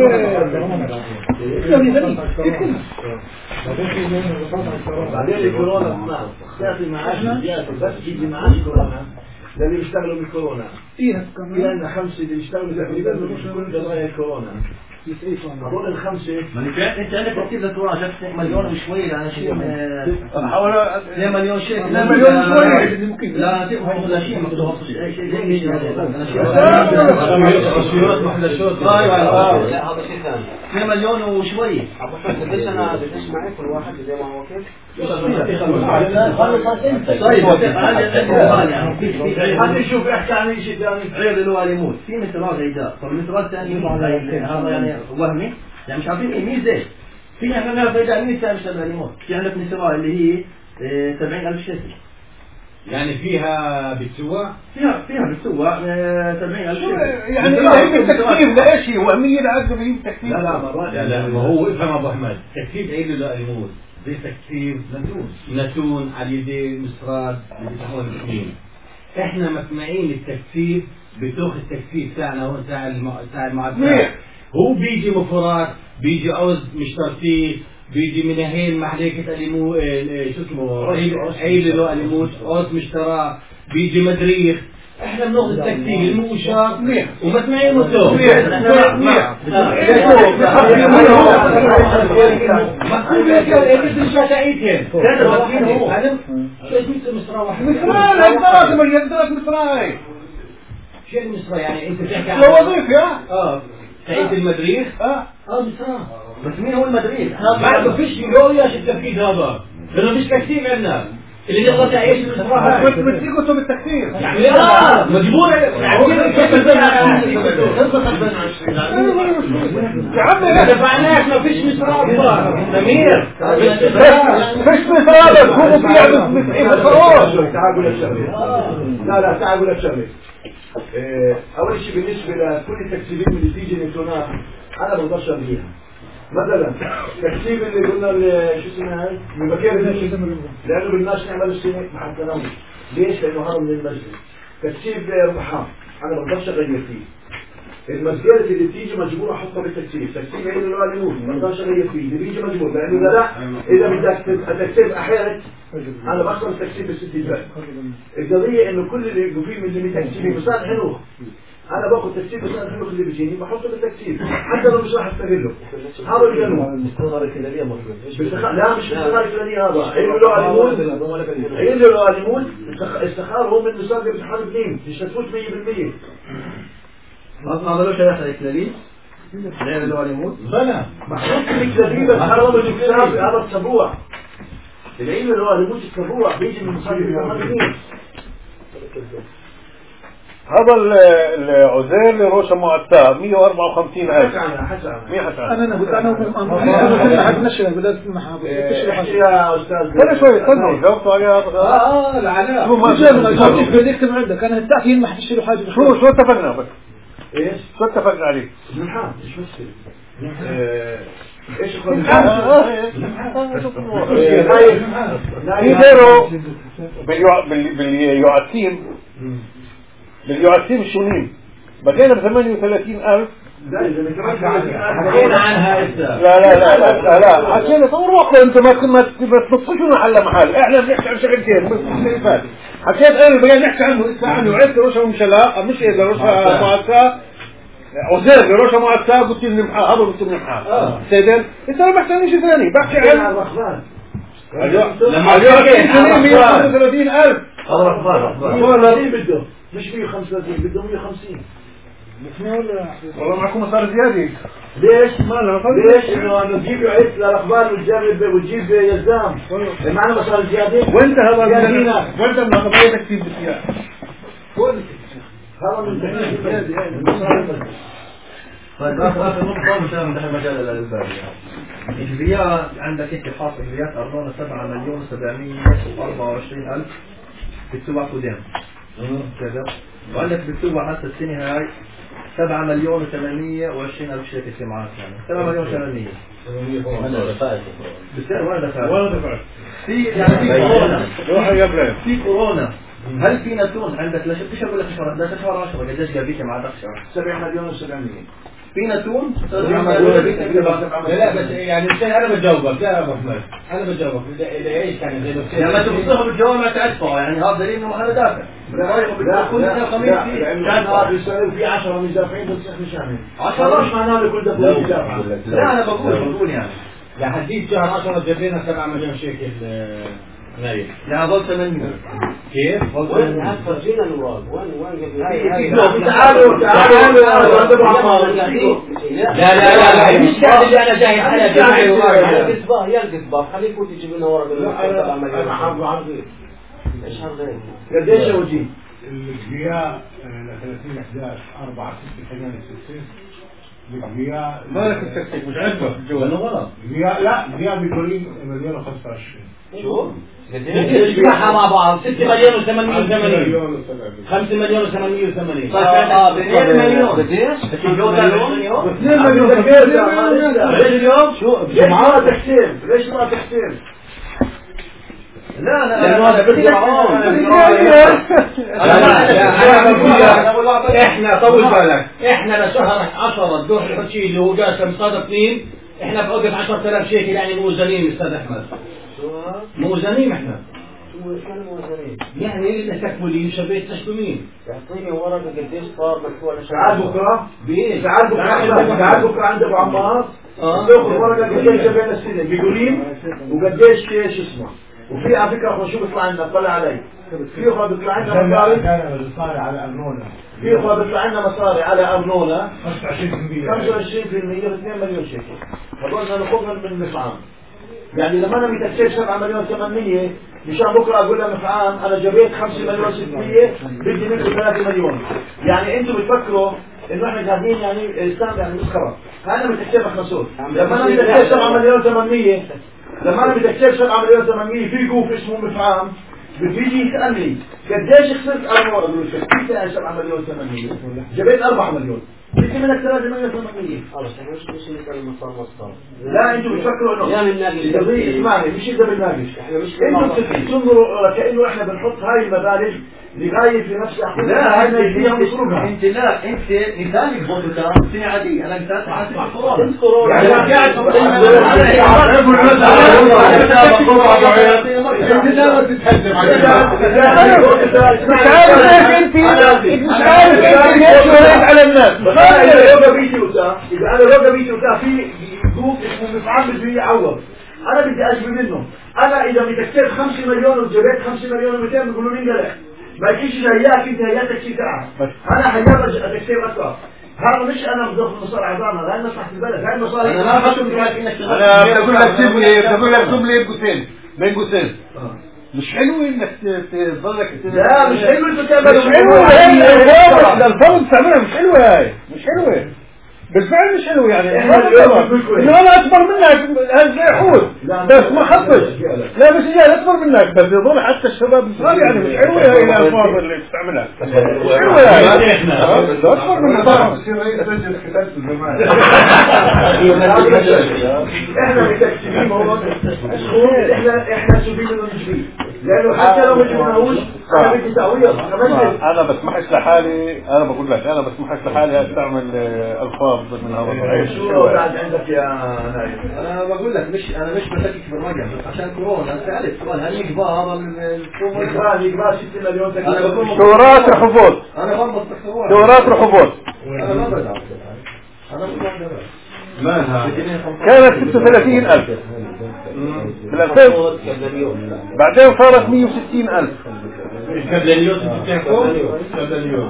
بعدين الكورونا اسمعوا اختلاف معاش زياده بس يجي معاش كورونا اللي بيشتغلوا بالكورونا فيها لنا خمسه اللي بيشتغلوا تقريبا مش كل قضايا الكورونا هذول الخمسه انت عندك كثير دكتوراه جبت مليون وشوي لا شيء حول اثنين مليون شيء لا مليون وشوي ممكن لا تفهم ولا شيء مكتوب شيء زي شيء محدثات ايوه لا هذا شيء ثاني اثنين مليون وشوي ابو حسن ليش انا بديش معي كل واحد زي ما هو كيف طيب حد يشوف احكي عن شيء ثاني غير اللي هو يموت في مثال زي ده. طب المثال الثاني هذا يعني وهمي يعني مش عارفين ايه مين زي في احنا نعرف اذا مين الثاني اشتغل يموت. في عندك مثال اللي هي سبعين ألف شيكل يعني فيها بتسوى فيها فيها بتسوى سبعين ألف شيكل يعني هي التكتيف لا شيء وهمية لعزم هي التكتيف لا لا مرات لا لا ما هو افهم ابو احمد تكتيف عيد لا يموت زي تكتيف نتون نتون على يدي مصراد اللي بيسموه الاثنين. احنا مسمعين التكتيف بتوخ التكتيف تاعنا هو تاع تاع المعدات هو بيجي مفرات بيجي عوز مش ترتيب بيجي من هين محليكة اليمو شو اسمه عيل له اليموت عوز مشترى بيجي مدريخ. احنا بناخذ التكتيك المؤشر ومسمعين متوه مكتوب لك الابن شاتعيتين هذا هو هذا شو اسمه مصراوي مصراوي هذا ما يقدرك مصراوي شو المصراوي يعني انت بتحكي عن وظيفه اه تعيد المدريخ اه اه مصراوي بس مين هو المدريخ؟ ما فيش لوياش التفكير هذا لانه مش تكتيك عندنا اللي نقدر تعيش المصراوي كنت بتيجوا بالتكتير يعني لا مجبور يعني يا عمي دفعناك ما فيش مصراوي سمير فيش مصراوي هو بيعمل مصراوي تعال قول لك شغله لا لا تعال قول لك شغله اول شيء بالنسبه لكل التكتيبين اللي تيجي من هنا انا بقدرش ابنيها. مثلا التكتيب اللي قلنا شو اسمها هاي ببكير لانه بدناش نعمل السنه مع التناول. ليش؟ لانه هذا من المجلس تكتيب ربحان انا ما بقدرش اغير فيه المسجلة اللي بتيجي مجبور احطها بالتكثيف، تكثيف عين اللي هو اللي يموت ما اقدرش اغير فيه، اللي بيجي مجبور لانه اذا لا اذا بدك التكثيف احيانا انا بخسر التكثيف بالست جاي. القضية انه كل اللي فيه من اللي تكثيف مثال حلو انا باخذ تكثيف مثال حلو اللي بيجيني بحطه بالتكثيف حتى لو مش راح استغله. هذا القانون الاستخاره الكلاليه مفروض لا مش الاستخاره الكلاليه، هذا عين اللي هو اليمود عين اللي هو اليمود استخار هو من مساق بامتحان اثنين مش هتفوت مية بالمية. ما ضلوش يدخل الكلالي غير اللي هو اليمود بلا محطوط الكلالي بس هذا مش الكتاب هذا السبوع العلم اللي هو اليمود السبوع بيجي من مساق بامتحان اثنين. هذا العزير اللي روشه معتاه مية وأربعة وخمسين ألف. مين حتى أنا أنا قلت أنا حد نشر بلاد المحافظ. يا أستاذ. ولا شوي استنى جاوبت عليها. آه العلاء. شو ما جاوبت بدي أكتب عندك أنا التأكيد ينمح تشيله حاجة. شو شو اتفقنا بس؟ إيش؟ شو اتفقنا عليه؟ نمحان إيش بس؟ إيش في غيره باليعتيم باليعتيم الشونين بقينا ب ثمانية وثلاثين ألف. حكينا عنها هسه. لا لا لا لا لا حكينا طور وقت انت ما كنا تنطشوا محل محل احنا بنحكي عن شغلتين بس اللي فات حكيت انا بقينا نحكي عنه اسمع عنه وعدت روشه مشلا مش اذا روشه معسى عزير روشه معسى قلت لي نمحى هذا قلت لي نمحى سيدنا انت ما بحكي عن شيء ثاني بحكي عن الرحمن لما اليوم مية وخمسة وثلاثين ألف هذا رحمن رحمن بده مش مية وخمسة وثلاثين بده مية وخمسين. والله معكم مصاري زيادة. ليش؟ ليش؟ إنه نجيب عيد للأخبار وتجيب وتجيب يزدام. معنا مصاري زيادة. وأنت هذا من وأنت من قضايا تكتيب بالسياق. هذا من تكتيب زيادة. طيب آخر آخر نقطة مشان نحن مجال الألباب يعني. إجباريات عندك أنت خاص إجباريات أرضنا سبعة مليون وسبعمية وأربعة وعشرين ألف بتسوى قدام. كذا. وعندك بتسوى حتى السنة هاي سبعة مليون وثمانية وعشرين ألف شركة سمعات يعني سبعة مليون ثمانية. أنا دفعت. بالسعر وين دفعت؟ وين دفعت؟ في يعني في كورونا. روح يا إبراهيم. في كورونا. هل في نتون عندك ليش بديش أقول لك شهر ده شهر عشرة قديش جابيك مع دخل شهر؟ سبعة مليون وسبعمية. في نتون؟ لا بس يعني أنا بجاوبك لا يا محمد أنا بجاوبك إذا إيش كان زي بس لما تبصها بالجواب ما تعرفه يعني هذا دليل إنه أنا دافع. لا لا لا كان هذا يسأل في عشرة مدافعين بس إحنا مش عاملين. عشرة مش معناه لكل دفعة مدافع. لا أنا بقول بقول يعني. لحديت شهر عشرة جبنا سبعة مليون شيكل نايل. لا ظل ثمانية. كيف؟ وين هسه جينا نواب وين وين قبل تعالوا تعالوا لا لا لا لا مش قاعد اللي أنا جاي على جماعي يا القصبة يا القصبة خليك كنت تجيب لنا ورقة أنا أنا حرب عرضي. إيش هالغير؟ قديش يا وجيه؟ الجياء ثلاثين أحداش أربعة ستة ثمانية ستة الجياء مالك التكتيك مش عجبك الجوال غلط الجياء لا الجياء بيقولين مليون وخمسة وعشرين شو؟ قديش نجمعها مع بعض ستة مليون وثمانمية وثمانين خمسة مليون وثمانمية وثمانين اه اثنين مليون قديش؟ اثنين مليون ليش اليوم؟ شو؟ ليش ما تحسين؟ ليش ما تحسين؟ لا لا لا احنا طول بالك احنا لشهر عشرة الدور الحكي اللي هو جاسم صاد اثنين احنا بقدر عشرة آلاف شيكل يعني موزنين استاذ احمد موزنين احنا يعني اللي تكملين شبيت تشتمين يعطيني ورقة قديش صار مكتوب على تعال بكرة تعال بكرة تعال بكرة عند ابو عمار تاخذ ورقة قديش بين السنة بيقولين وقديش ايش اسمه وفي على فكرة شو بيطلع لنا طلع علي في اخوة بيطلع لنا مصاري مصاري على أرنونا في اخوة بيطلع لنا مصاري على أرنونا خمسة وعشرين بالمية خمسة وعشرين بالمية اثنين مليون شيكل هذول ناخذهم من المفعام يعني لما انا متكتب سبعة مليون ثمانمية مشان بكره اقول لهم مفعام انا جبيت خمسة مليون ستمية بدي منكم ثلاثة مليون يعني انتم بتفكروا انه احنا قاعدين يعني استاذ يعني مسخره انا متكتب خمسون لما انا متكتب سبعة مليون ثمانمية لما انا متكتب سبعة مليون ثمانمية في جوف اسمه مفعام بيجي يسالني قديش خسرت انا اقول له شفتي سبعة مليون ثمانمية جبيت أربعة مليون بدي منك ثلاثة مليون ثمانية. خلاص احنا مش مش نسأل المصدر مصدر. لا انتوا بتفكروا انه يا من ناقش اسمعني مش انت بالناقش. احنا مش انتوا بتنظروا كأنه احنا بنحط هاي المبالغ لغاية في نفس الحين. لا هذا فيها مصروفها. انت لا انت مثالك بوتوتا سنة عادية انا قلت مع سنة كورونا. كورونا. يعني قاعد على الناس. إذا لو بيتي وتا إذا أنا لو بيتي وتا في جروب اسمه متعمد فيه يعوض. أنا بدي أجيب منه. أنا إذا بتكسب خمسة مليون وجبت خمسة مليون ومئتين بيقولوا لي لا. ما يجيش هياك أنت هياك تكسب تعب. أنا هياك تكسب أكثر. هذا مش أنا بدخل مصارع عظامة. لا مصلحة البلد. لا مصارع. أنا ما بقول أنا بقول لك جملة بقول لك جملة قوسين بين قوسين. مش حلو انك تظلك لا مش حلو انك تعمل. مش حلوه هاي ده الفرد تعملها مش حلوه هاي مش حلوه بالفعل مش حلوه يعني انه انا اكبر منك هذا يحول بس ما حطش لا مش جاي اكبر منك بس يظل حتى الشباب الصغار يعني مش حلوه هاي الالفاظ اللي تستعملها مش حلوه هاي اكبر منك بصير رئيس سجل كتاب في الزمان. احنا متكتبين موضوع احنا احنا سبيل المجرمين لانه حتى لو ما جبناهوش انا بدي تعويض. انا بسمحش لحالي انا بقول لك انا بسمحش لحالي استعمل الفاظ من هذا شو بعد عندك يا نايف؟ انا بقول لك مش انا مش بشكك في الرقم بس عشان كورونا سالت سؤال هل يكبر الحكومه يكبر يكبر ستة مليون تكلفه دورات وحبوط انا بضبط دورات وحبوط انا ما بدي انا بدي مالها كانت ستة وثلاثين ألف في الألفين بعدين صارت مية وستين ألف. قبل اليوم تتحكم قبل اليوم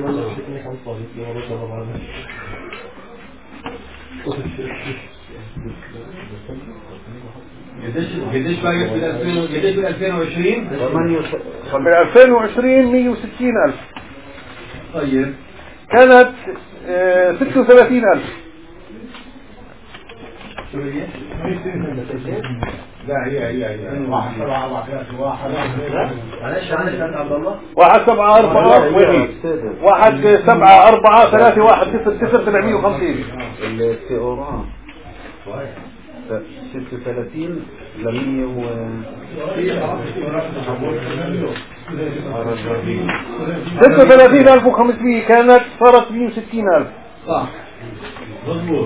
قديش قديش باقي في ألفين قديش في ألفين وعشرين؟ في ألفين وعشرين مية وستين ألف. طيب كانت ستة وثلاثين ألف. لا هي هي هي واحد سبعة أربعة ثلاثة واحد معلش معلش يا عبد الله واحد سبعة أربعة واحد سبعة أربعة ثلاثة واحد صفر صفر سبعمية وخمسين. التيوران ستة وثلاثين لمية و ستة وثلاثين ألف وخمسمية كانت صارت مية وستين ألف. صح مضبوط.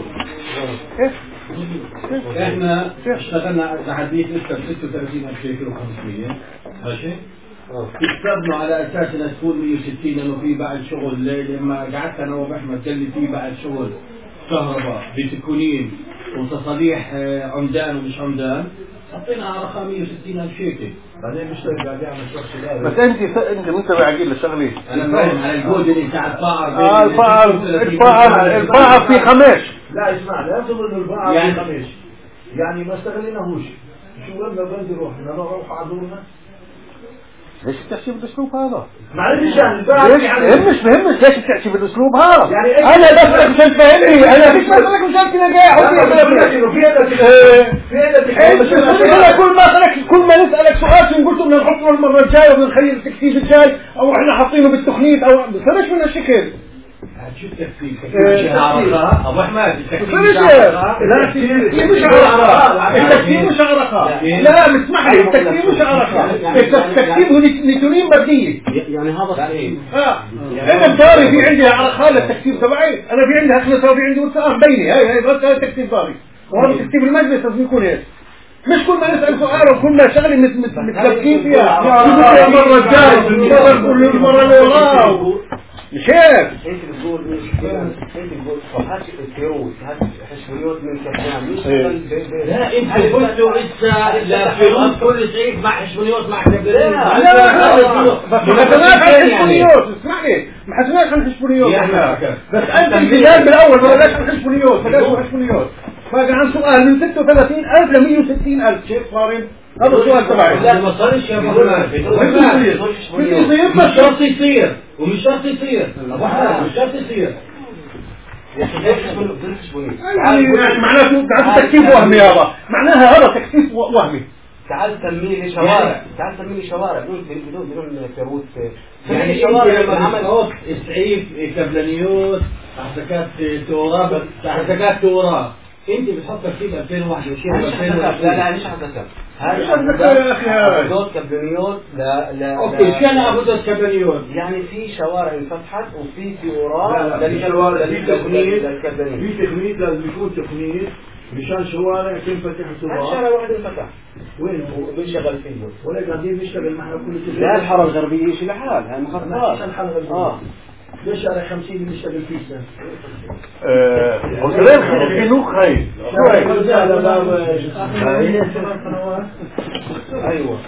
احنا اشتغلنا تحديث لسه ب ستة وثلاثين ألف شيكل وخمسمية ماشي كتبنا على اساس انها تكون مية وستين لانه في بعد شغل لما قعدت انا وباحمد قال لي في بعد شغل كهرباء بتكونين وتصاليح عمدان ومش عمدان حطينا على رقم مية وستين ألف شيكل. بعدين مش قاعد يعمل شغل بس انت انت منتبه عقيل للشغله. انا فاهم على الجهد اللي بتاع الفاعل اه الفاعل الفاعل الفاعل في خماش. لا اسمع لا تظن انه الفاعل يعني في خماش يعني ما استغليناهوش شو قلنا بدي نروح نروح على دورنا. ليش بتحكي بالاسلوب هذا؟ معلش يعني الفاعل يعني مهمش مهمش ليش بتحكي بالاسلوب هذا؟ يعني انا بسألك مشان تفهمني انا مش بسألك مشان كذا جاي في كل ما سألك كل ما نسألك سؤال نقول بدنا نحطه المرة الجاية وبنخلي التكتيك الجاي او احنا حاطينه بالتخنيط او بلاش من هالشكل. شو التكتيك؟ ابو احمد التكتيك لا التكتيك مش عرقة التكتيك مش عرقة لا مسمح لي التكتيك مش عرقة التكتيك هو نيتونين مبنية يعني هذا صحيح. اه انا بداري في عندي عرقة للتكتيك تبعي انا في عندي اخلصة وفي عندي وثائق بيني هاي هاي بس هاي تكتيك داري وهذا تكتيك المجلس لازم يكون هيك مش كل ما نسأل سؤال وكل ما شغلة متلبكين فيها يا مرة الجاي مرة اللي وراه مش هيك. انت بتقول انت بتقول طب هات الفيروز هات حشويات من كفان لا انت قلتوا لسه لا فيروز كل شيء مع حشويات مع كبرين لا لا بس ما حسناش عن حشويات اسمعني ما حسناش عن حشويات بس انت البداية بالاول ما بلاش عن حشويات بلاش عن حشويات باقي عن سؤال من ستة وثلاثين ألف ل مية وستين ألف شيء صارم هذا السؤال تبعي. لا ما صارش يا محمد مش شرط يصير ومش شرط يصير مش شرط يصير يعني معناته تكتيك وهمي هذا معناها هذا تكتيك وهمي تعال سمي لي شوارع، تعال سمي لي شوارع بدون بدون بدون كروت. يعني شوارع لما عمل اسعيف كبلانيوت حركات توراه حركات توراه انت بتحط ترتيب ألفين وواحد وعشرين لا لا مش حركات هذا عبودات كبلانيوت. لا لا اوكي كان عبودات كبلانيوت يعني في شوارع انفتحت وفي توراه للشوارع للكبلانيوت في تقنية لازم يكون تقنية مشان شوارع تنفتح الصباح. شارع واحد انفتح وين بنشغل فيه ولا قاعدين نشتغل معنا كل لا الحارة الغربية شيء لحال هاي مخططات. اه ليش شارع خمسين اللي نشتغل فيه سنة؟ وزرين خلوك هاي ايوه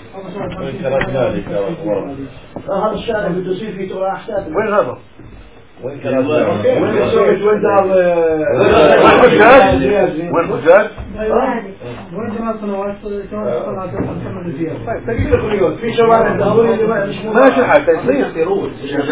هذا الشارع بده يصير فيه ترى احساس. وين هذا؟ وين وين سويت وين دار وين حجاج؟ وين حجاج؟ وين ثمان سنوات كمان طلعت محمد زياد. طيب تجيب لك اليوم في شوارع دهوري اللي مش ماشي الحال تصير تروح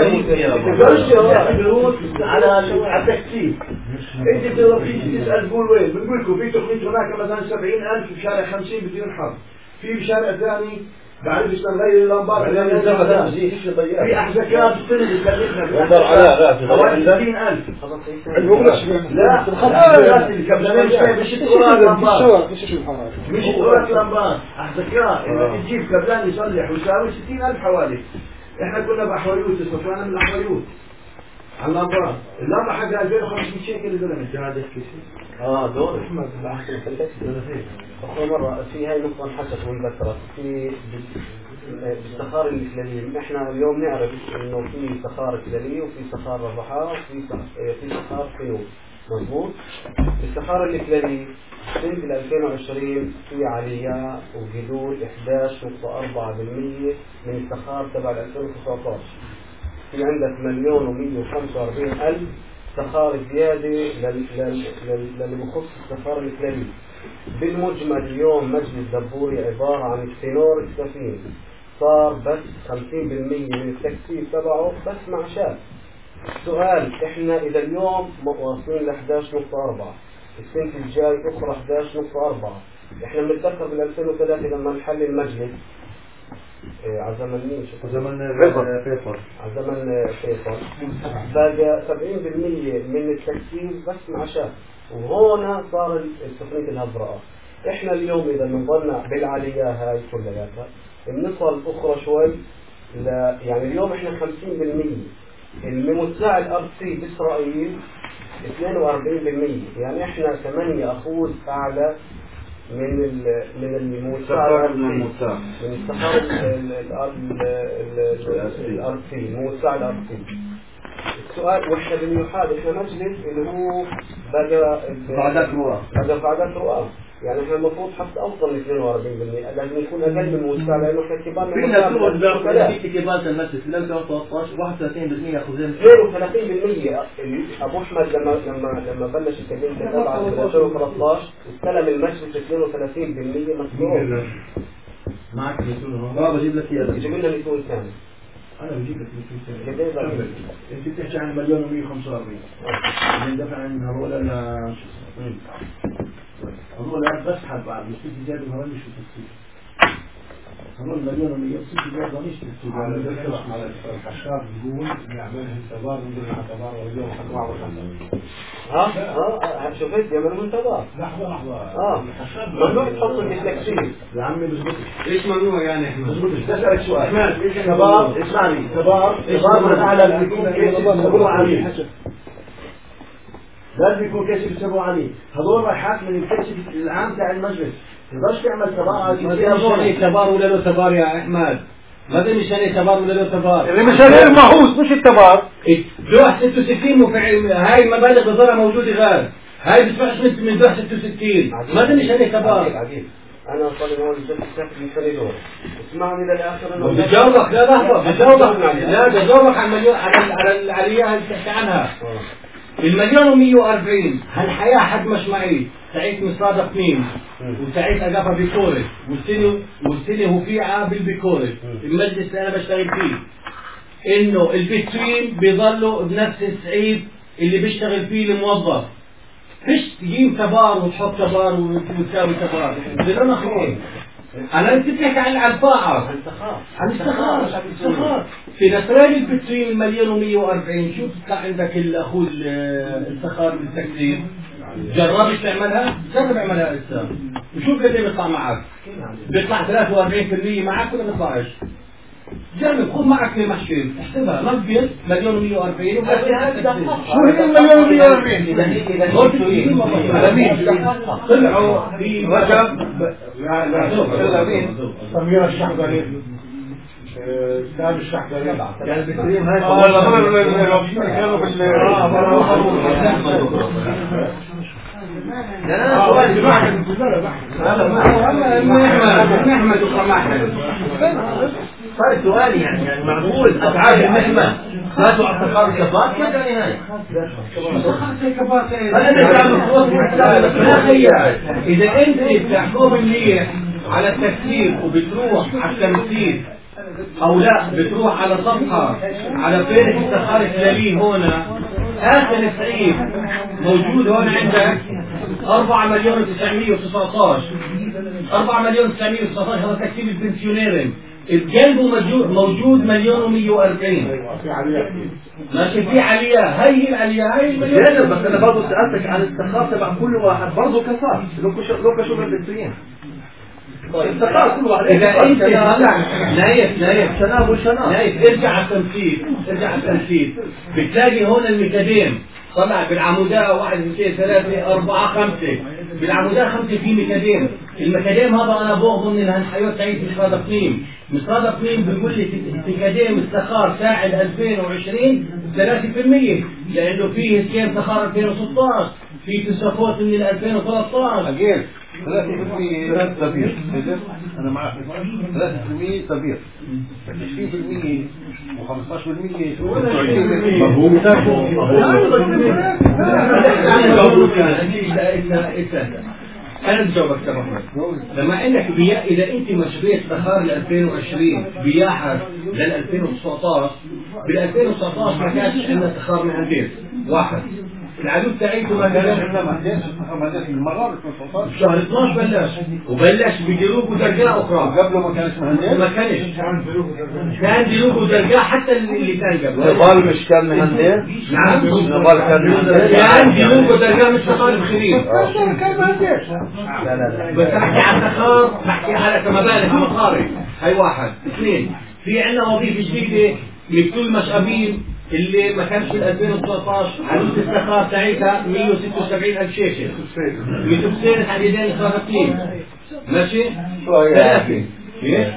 على على التكتيك. انت بتقدر تيجي تسال تقول وين بنقول لكم في تقنيه هناك مثلا سبعين ألف في شارع خمسين بده ينحر في شارع ثاني بعرف ايش نغير اللمبات في احزكات السنه بتكلفنا ندر على حوالي ستين ألف لا لا الكبلانين مش تقرا اللمبات مش تقرا اللمبات احزكات انك تجيب كبلان يصلح ويساوي ستين ألف حوالي. احنا كنا بحواليوت استطعنا من الحواليوت على اللمبات اللمبه حقها ألفين وخمسمية شيكل يا زلمه. هذا اه دور احمد اخر مره في هاي نقطه انحكت وانذكرت في بالسخار الإكلالية. احنا اليوم نعرف انه في سخار إكلالية وفي سخار رفحاء وفي في سخار فينو مضبوط. السخار الإكلالية سنة ألفين وعشرين في عالية وجذور إحدى عشر نقطة أربعة بالمئة من السخار تبع ألفين وتسعة عشر. في عندك مليون ومئة وخمسة وأربعين ألف سخار زيادة للي بخص السخار الإكلالية. بالمجمل اليوم مجلس دبوري عبارة عن اكتنور السفين صار بس خمسين بالمئة من التكثيف تبعه بس مع شاب. سؤال احنا اذا اليوم واصلين ل أحد عشر نقطة أربعة السنة الجاي اخرى أحد عشر نقطة أربعة. احنا بنتذكر بال ألفين وثلاثة لما نحل المجلس إيه على زمن مين شو زمن فيصل على زمن فيصل بقى سبعين بالمئة من التكثيف بس مع شاب وهنا صار التقنية الهبراء. احنا اليوم اذا بنضلنا بالعالية هاي كلها بنصل اخرى شوي لا يعني اليوم احنا خمسين بالمئة الممتع الارضي باسرائيل اثنين وأربعين بالمئة يعني احنا ثمانية أخوذ اعلى من ال من الممتع الارضي من السخار الارضي الممتع الارضي. السؤال واحنا بنيحاد احنا مجلس اللي هو بقى بعدك رؤى بقى بعدك رؤى يعني احنا المفروض حتى افضل من اثنين وأربعين بالمئة لازم يكون اقل من الموسع لانه احنا كبار فينا في كبار المسجد في ألفين وثلاثة عشر واحد وثلاثين بالمئة اخذين اثنين وثلاثين بالمئة. ابو احمد لما لما لما بلش الكابينه تبعه في ألفين وثلاثة عشر استلم المجلس اثنين وثلاثين بالمئة مسؤول معك ميتون بابا بجيب لك اياه يجيب لنا ميتون ثاني. انا بجيب لك ميتون ثاني انت بتحكي عن مليون ومئة وخمسة وأربعين اللي دفع عن هذول لا هذول بسحب بعد مش تيجي زيادة هذول مش تكتير هذول مليون ومئة وستين زيادة مش تكتير على ذكر على الحشاب يقول يعملها انتظار من اعتبار واليوم أربعة وخمسة ها ها شوفت يعملوا انتظار لحظة لحظة اه ممنوع تحط الديسلكسية يا عمي بزبط ليش ممنوع يعني احنا بزبط اسالك سؤال كبار اسمعني كبار كبار من اعلى بيكون كيس يسموه عليه لازم يكون كيس يسموه عليه هذول رايحات من الكيس العام تاع المجلس تقدرش تعمل تبار مش تبار ولا له تبار يا احمد ما ده مش هني تبار ولا له تبار اللي مش هني المحوس مش التبار لوح ستة وستين مفعل هاي المبالغ بظهرها موجودة غير هاي بتفعش من من لوح ستة وستين ما ده مش هني تبار عجيب انا صار هون جبت السقف من فريدور اسمعني للاخر انه بجاوبك لا لحظة بجاوبك لا بجاوبك على المليون على على العالية اللي بتحكي عنها المليون ومئة وأربعين هالحياة حد مش معي سعيد مصادق مين وسعيد أقافة بيكوري والسنة والسنة وفيعة بالبيكوري المجلس اللي أنا بشتغل فيه إنه البتوين بيظلوا بنفس السعيد اللي بيشتغل فيه الموظف فيش تجيب تبار وتحط تبار وتساوي تبار بدون خير انا انت بتحكي عن الفائض، عن السخار السخار في نسران البترين المليون ومية وأربعين. شو بتطلع عندك الاخو السخار بالتكسير؟ جربت تعملها؟ جرب اعملها هسه وشوف قد ايه بيطلع معك. بيطلع ثلاثة وأربعين بالمية معك ولا بيطلعش؟ جرب خذ معك محشي احسبها نقص مليون ومية وأربعين. شو هي المليون ومية وأربعين؟ طلعوا في رجب سمير الشحذري سامي الشحذري كان بتريم هاي كانوا بال لا لا سؤال نحمد وسماحة صار سؤالي يعني يعني معقول أفعال المهمة لا تعتبر كفاءة كذا نهاية إذا أنت بتحكم منيح على التكسير وبتروح على التمثيل أو لا بتروح على صفحة على فين السخار الثلاثين هنا آخر التعيين موجود هون عندك أربعة مليون وتسعمية وتسعطاش أربعة مليون وتسعمية وتسعطاش هذا تكسير البنسيونيرين. الجنب موجود موجود مليون ومية وأربعين ماشي في عليا. هاي العليا هاي المليون. بس أنا برضو سألتك عن السخار تبع كل واحد برضو كفاءة لو كشوف البنسيين السخار كل واحد. إذا أنت هلا نايف نايف شناب وشناب نايف ارجع على التمثيل ارجع على التمثيل بتلاقي هون الميكاديم طلع بالعموداء واحد اثنين ثلاثة أربعة خمسة بالعموداء خمسة في ميكاديم. الميكاديم هذا أنا بأظن إنها الحياة تعيد مش هذا قنيم مش هذا قنيم بيقول لي ميكاديم السخار ساعد ألفين وعشرين ثلاثة بالمية لأنه فيه سكيم سخار ألفين وستة عشر في تسافوت من ألفين وثلاثة عشر أجيب ثلاثة بالمية تبير. أنا معك ثلاثة بالمية تبير عشرين بالمية وخمسة عشر بالمية مفهوم أنا بجاوبك تماما. لما إنك بيا إذا أنت مشروع سخار ل ألفين وعشرين بياحك لل ألفين وتسعطاش بال ألفين وتسعطاش ما كانش عندنا سخار مهندس واحد. العدو تاعيته ما كانش شهر اثناشر بلش وبلش بجنوب ودرجة أخرى. قبله ما كانش مهندس ما كانش كان جنوب ودرجة حتى اللي كان قبله. نضال مش كان مهندس. نعم نضال كان مهندس. كان جنوب ودرجة مش سخار الخليل. كان مهندس. لا لا لا بس بحكي عن سخار بحكي على كما بالك مصاري. هاي واحد. اثنين في عندنا وظيفة جديدة لكل مشابين اللي ما كانش في ألفين وتسعطاش عدد السخار تاعتها مية وستة وسبعين ألف شيشة متوسين حديدين صاغتين ماشي ثلاثة ايش؟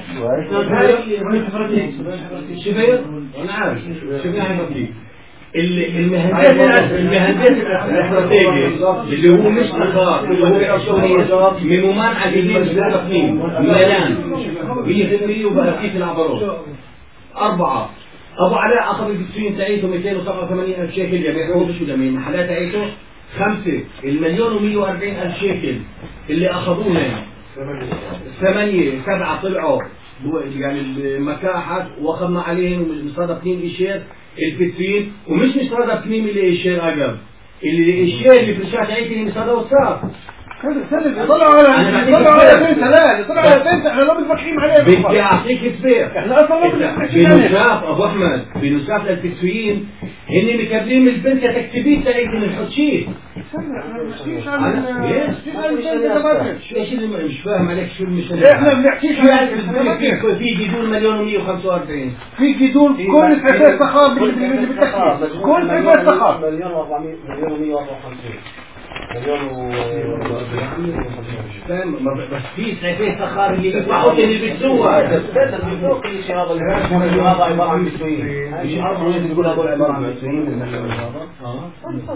شبير؟ انا عارف شبير عن بطيء المهندس المهندس الاستراتيجي اللي هو مش سخار اللي هو من ممان عديدين صاغتين ملان مية بالمية وبقى كيف العبروت. أربعة أبو علاء أخذ البترين تاعيته مئتين وسبعة وثمانين ألف شيكل يبيعوه بشو جميل محلات تاعيته. خمسة المليون ومية وأربعين ألف شيكل اللي أخذونا ثمانية سبعة طلعوا يعني المكاحد وأخذنا عليهم مصادقين إشير البترين ومش مصادقين اللي إشير أقب اللي إشير اللي في الشاشة تاعيته اللي مصادق وصار طلعوا على طلعوا على بنت ثلاثة طلعوا على بنت احنا ما بنفكرين عليه. بدي اعطيك كثير احنا اصلا ما بنشاف ابو احمد بنشاف للتسويين هن مكبرين البنت تكتبين تاعي من الحشيش. ايش اللي مش فاهم عليك شو المشكله؟ احنا بنحكيش في في جدول مليون ومية وخمسة وأربعين في جدول كل حكايه سخار اللي بالتكتيك كل حكايه سخار مليون وأربعمية مليون ومية وأربعة وخمسين مليون فاهم بس في سعفين سخار اللي بيطلعوا اللي بتسوى بيسوق كل شيء هذا هذا عباره عن بتوين مش عارف يقول هذول عباره عن بتوين اه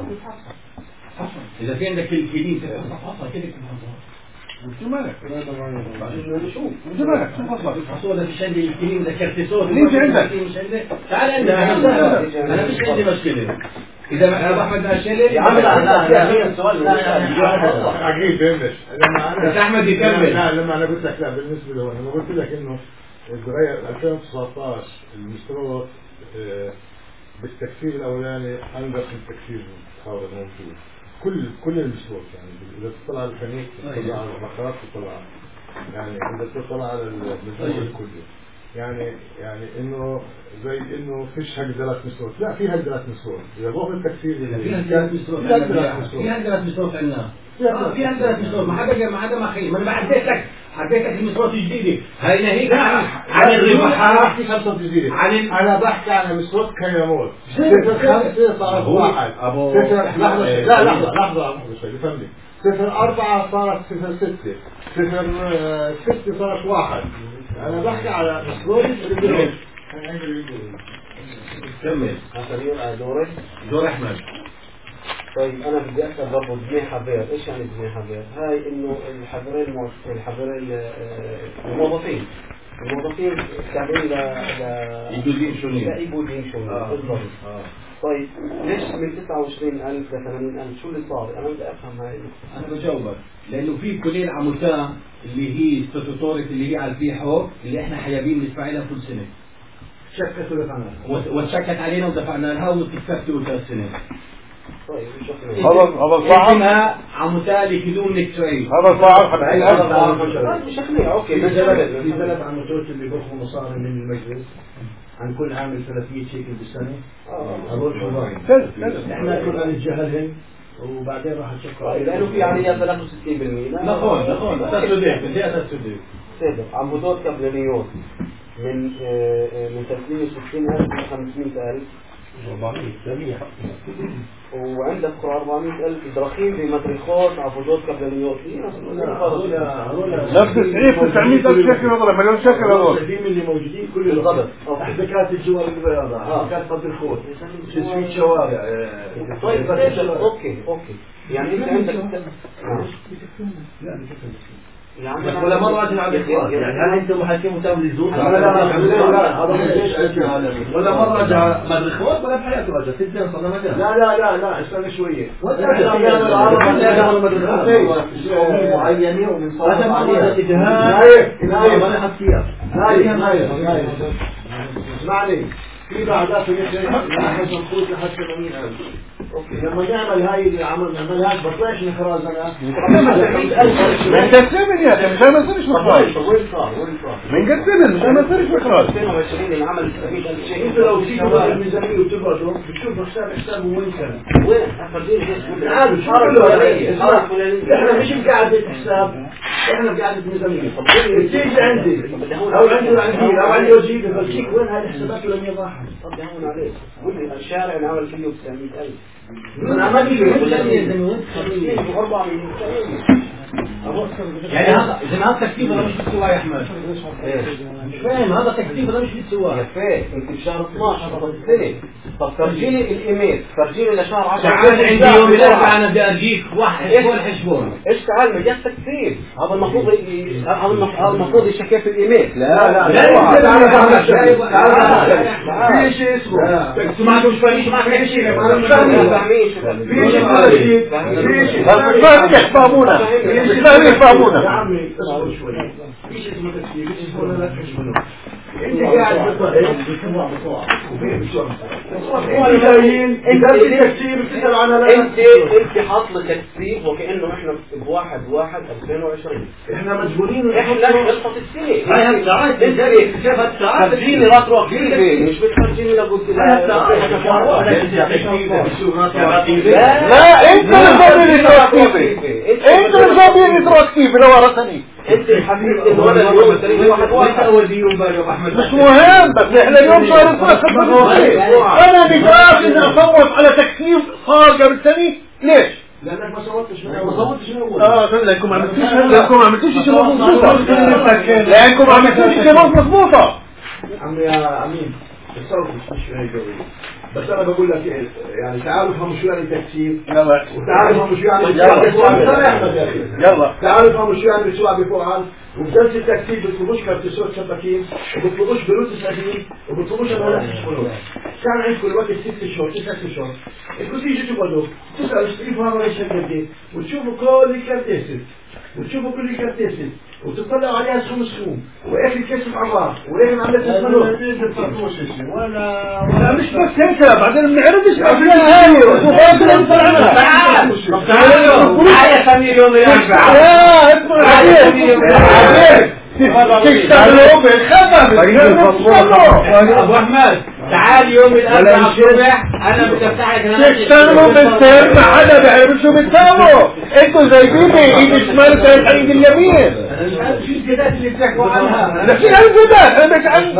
اذا في عندك الكلمه تفحصها كده شو مالك؟ شوف شو مالك؟ شو فصلك؟ الصوت مش عندي الكلمه ذكرت صوت ليش عندك؟ مش عندي تعال عندي انا مش عندي مشكله إذا أبو أحمد أشيلي عم لا لا لا السؤال عجيب فهمت بس أحمد يكمل. لا لما أنا قلت لك لا بالنسبة له أنا قلت لك إنه الدرجة ألفين وتسعطاش المستوى بالتكفير الأولاني أنقص من التكفير هذا الموجود كل كل المستوى يعني إذا تطلع على الفنيك تطلع على البقرات تطلع يعني إذا تطلع على المجموع الكلي يعني يعني إنه زي إنه فيش هجدلات مسروق، لا في هجدلات مسروق، إذا روح التكفير في هجدلات مسروق، في هجدلات مسروق عندنا، في هجدلات مسروق، ما حدا ما حدا ما خير، ما أنا بعديت لك عديت لك المسروق الجديدة، هاي ناهيك عن الربحات خمسة جديدة، عن أنا بحكي عن مسروق كيموت، صفر خمسة صارت واحد، صفر لحظة لا لحظة لحظة شوي فهمني، صفر أربعة صارت صفر ستة، صفر ستة صارت واحد. أنا بحكي على مسروق اللي كمل. هسألين دوري دور أحمد. طيب أنا بدي أسأل برضه جنيه حبير، إيش يعني جنيه حبير؟ هاي إنه الحبرين الحبرين الموظفين الموظفين تابعين ل ل يجودين شونين. لا يجودين شونين بالضبط. طيب ليش من تسعة وعشرين ألف ل ثمانين ألف شو اللي صار؟ أنا بدي أفهم هاي. أنا بجاوبك لأنه في كلية عموتان اللي هي ستاتوريك اللي هي على البيحو اللي إحنا حيابين ندفع لها كل سنة. شكت ودفعنا وشكت علينا ودفعنا لها وتكفت ثلاث سنين. طيب هذا هذا صعب. عموتان يكلون نكتري. هذا صعب. هذا صعب. مش أخليه أوكي. في زلت في زلت عن موتوت اللي بياخذوا مصاري من المجلس عن كل عامل ثلاثمية شيكل بالسنة. هذول حضارين. إحنا كنا نتجاهلهم وبعدين راح نشكر. لأنه في عمليات ثلاثة وستين بالمئة. نقول نقول تسديد بدي أسديد. سيد عمودات قبلانيون من من ثلاثمية وستين ألف إلى خمسمية ألف. أربعمية وعندك أربعمية ألف دراخيم بمدرخات عفوجات قبلانيات. نفس تسعين تسعمية ألف شكل هذول مليون شكل هذول. القديم اللي موجودين كل الغلط. احتكاكات الجوار البيضاء، احتكاكات مدرخات، تسويق شوارع. طيب اوكي اوكي. يعني انت عندك يعني ولا مرة أجل على الإخوان يعني هل أنت محاكم متابع للزور؟ لا لا لا هذا ليش ولا مرة أجل مدر الإخوان ولا بحياته رجل سنتين صلنا مجال لا لا لا لا استنى شوية معينة ومن صار هذا مرة اتجاه نايف ما نحط فيها نايف نايف اسمعني في بعدات نحن نقول لحد ثمانين ألف لما نعمل هاي اللي عملنا نعملهاش بطلعش نخراج انا من قسمن يا اخي مشان ما يصيرش مخراج وين صار وين صار من قسمن مشان ما يصيرش مخراج اثنين وعشرين اللي عمل سبعمية ألف شيء. انت لو تيجي على الميزانيه وتبعده بتشوف حساب حسابه وين كان وين افرجيني ايش عادي شو احنا مش بقاعده حساب احنا بقاعده ميزانيه تيجي عندي او عندي عندي او عندي وجيبه بفكيك وين هاي الحسابات ولا مين راحت طب هون عليك قول لي الشارع نعمل فيه تسعمية ألف من عمل يعني هذا إذا هذا تكتيب ولا مش بالسواء يا أحمد؟ مش فاهم هذا تكتيب ولا مش بالسواء؟ يا فاهم أنت بشهر اثناشر طب السنة طب فرجيني الإيميل فرجيني لشهر عشرة تعال عندي يوم الأربعاء أنا بدي أرجيك واحد حشبون حشبون إيش تعال مجال تكتيب هذا المفروض هذا المفروض يشكل في الإيميل لا لا لا في شيء اسمه ما تقولش فاهمين ما في شيء أنا مش فاهمين فاهمين في شيء في شيء فاهمين يفهمونا فاهمين يفهمونا يا عمي اصبر شوي في شيء اسمه تكتيب في شيء اسمه لا تحشمونه انت قاعد بالطريق بسمع بسرعه وفيه بسرعه انت جايين انت التكتيب بتسال عن انت انت حاط لي تكتيب وكانه احنا بواحد واحد ألفين وعشرين احنا مجبورين احنا خلصت السنه هاي الساعات انت كيف الساعات فرجيني راتروكتيفي مش بتفرجيني لقلت لا انت اللي راتروكتيفي انت اللي راتروكتيفي لو ورثني انت الحبيب انه انا اليوم التاريخ واحد واحد اول يوم بقى احمد مش مهم بس احنا اليوم صار انا نقاش اني اصوت على تكتيب صار قبل سنه ليش؟ لانك ما صوتش ما صوتش من اول اه لانكم ما عملتوش لانكم ما عملتوش شيء مضبوطه لانكم ما عملتوش شيء مضبوطه عمي يا امين الصوت مش هيك بس انا بقول لك ايه يعني تعالوا افهموا شو يعني تكتيب يلا وتعالوا افهموا شو يعني يلا تعالوا افهموا شو يعني بسوق بفعل وبجلسه التكتيب بيطلبوش كارت صوت سباكين وبيطلبوش بلوت سباكين وبيطلبوش انا فلوس كان عندكم الوقت ست شهور تسع شهور انتوا تيجوا تقعدوا تسالوا تشوفوا هذا ايش قد ايه وتشوفوا كل الكارتيسز وتشوفوا كل كرتيسة وتطلعوا عليها سخوم سخوم واخر كشف عبار واخر عملت اسمه ولا لا مش بس هيك بعدين بنعرفش عشان هاي وخلاص انت طلعنا تعال تعال يا سمير يوم الاربعاء لا اسمع عليك تشتغلوا بالخبر ابو احمد تعال يوم الاربعاء الصبح انا بتفتح لك تشتغلوا بالسير ما حدا بيعرف شو بتساووا انتوا زايدين ايد الشمال وتايد ايد اليمين انا مش عارف شو الجدات اللي بتحكوا عنها لا في عن جدات انا مش عن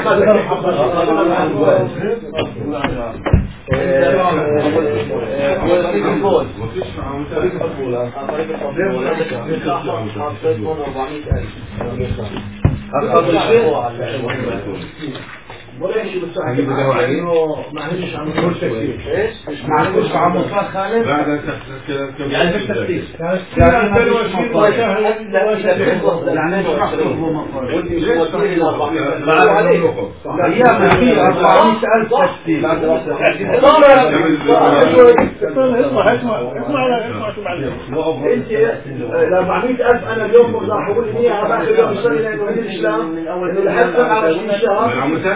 ولا شيء بس انه ما عنديش عم نقول تكتيك ايش ما عنديش عم نقول خالد بعد يعني مش تكتيك يعني اثنين وعشرين وشهر يعني بعد عليه ايام في أربعمية ألف تكتيك اسمع اسمع اسمع انت ال أربعمية ألف انا اليوم بقدر احول لي على اخر يوم السنه لانه عندي الاسلام من اول لحد سبعة وعشرين شهر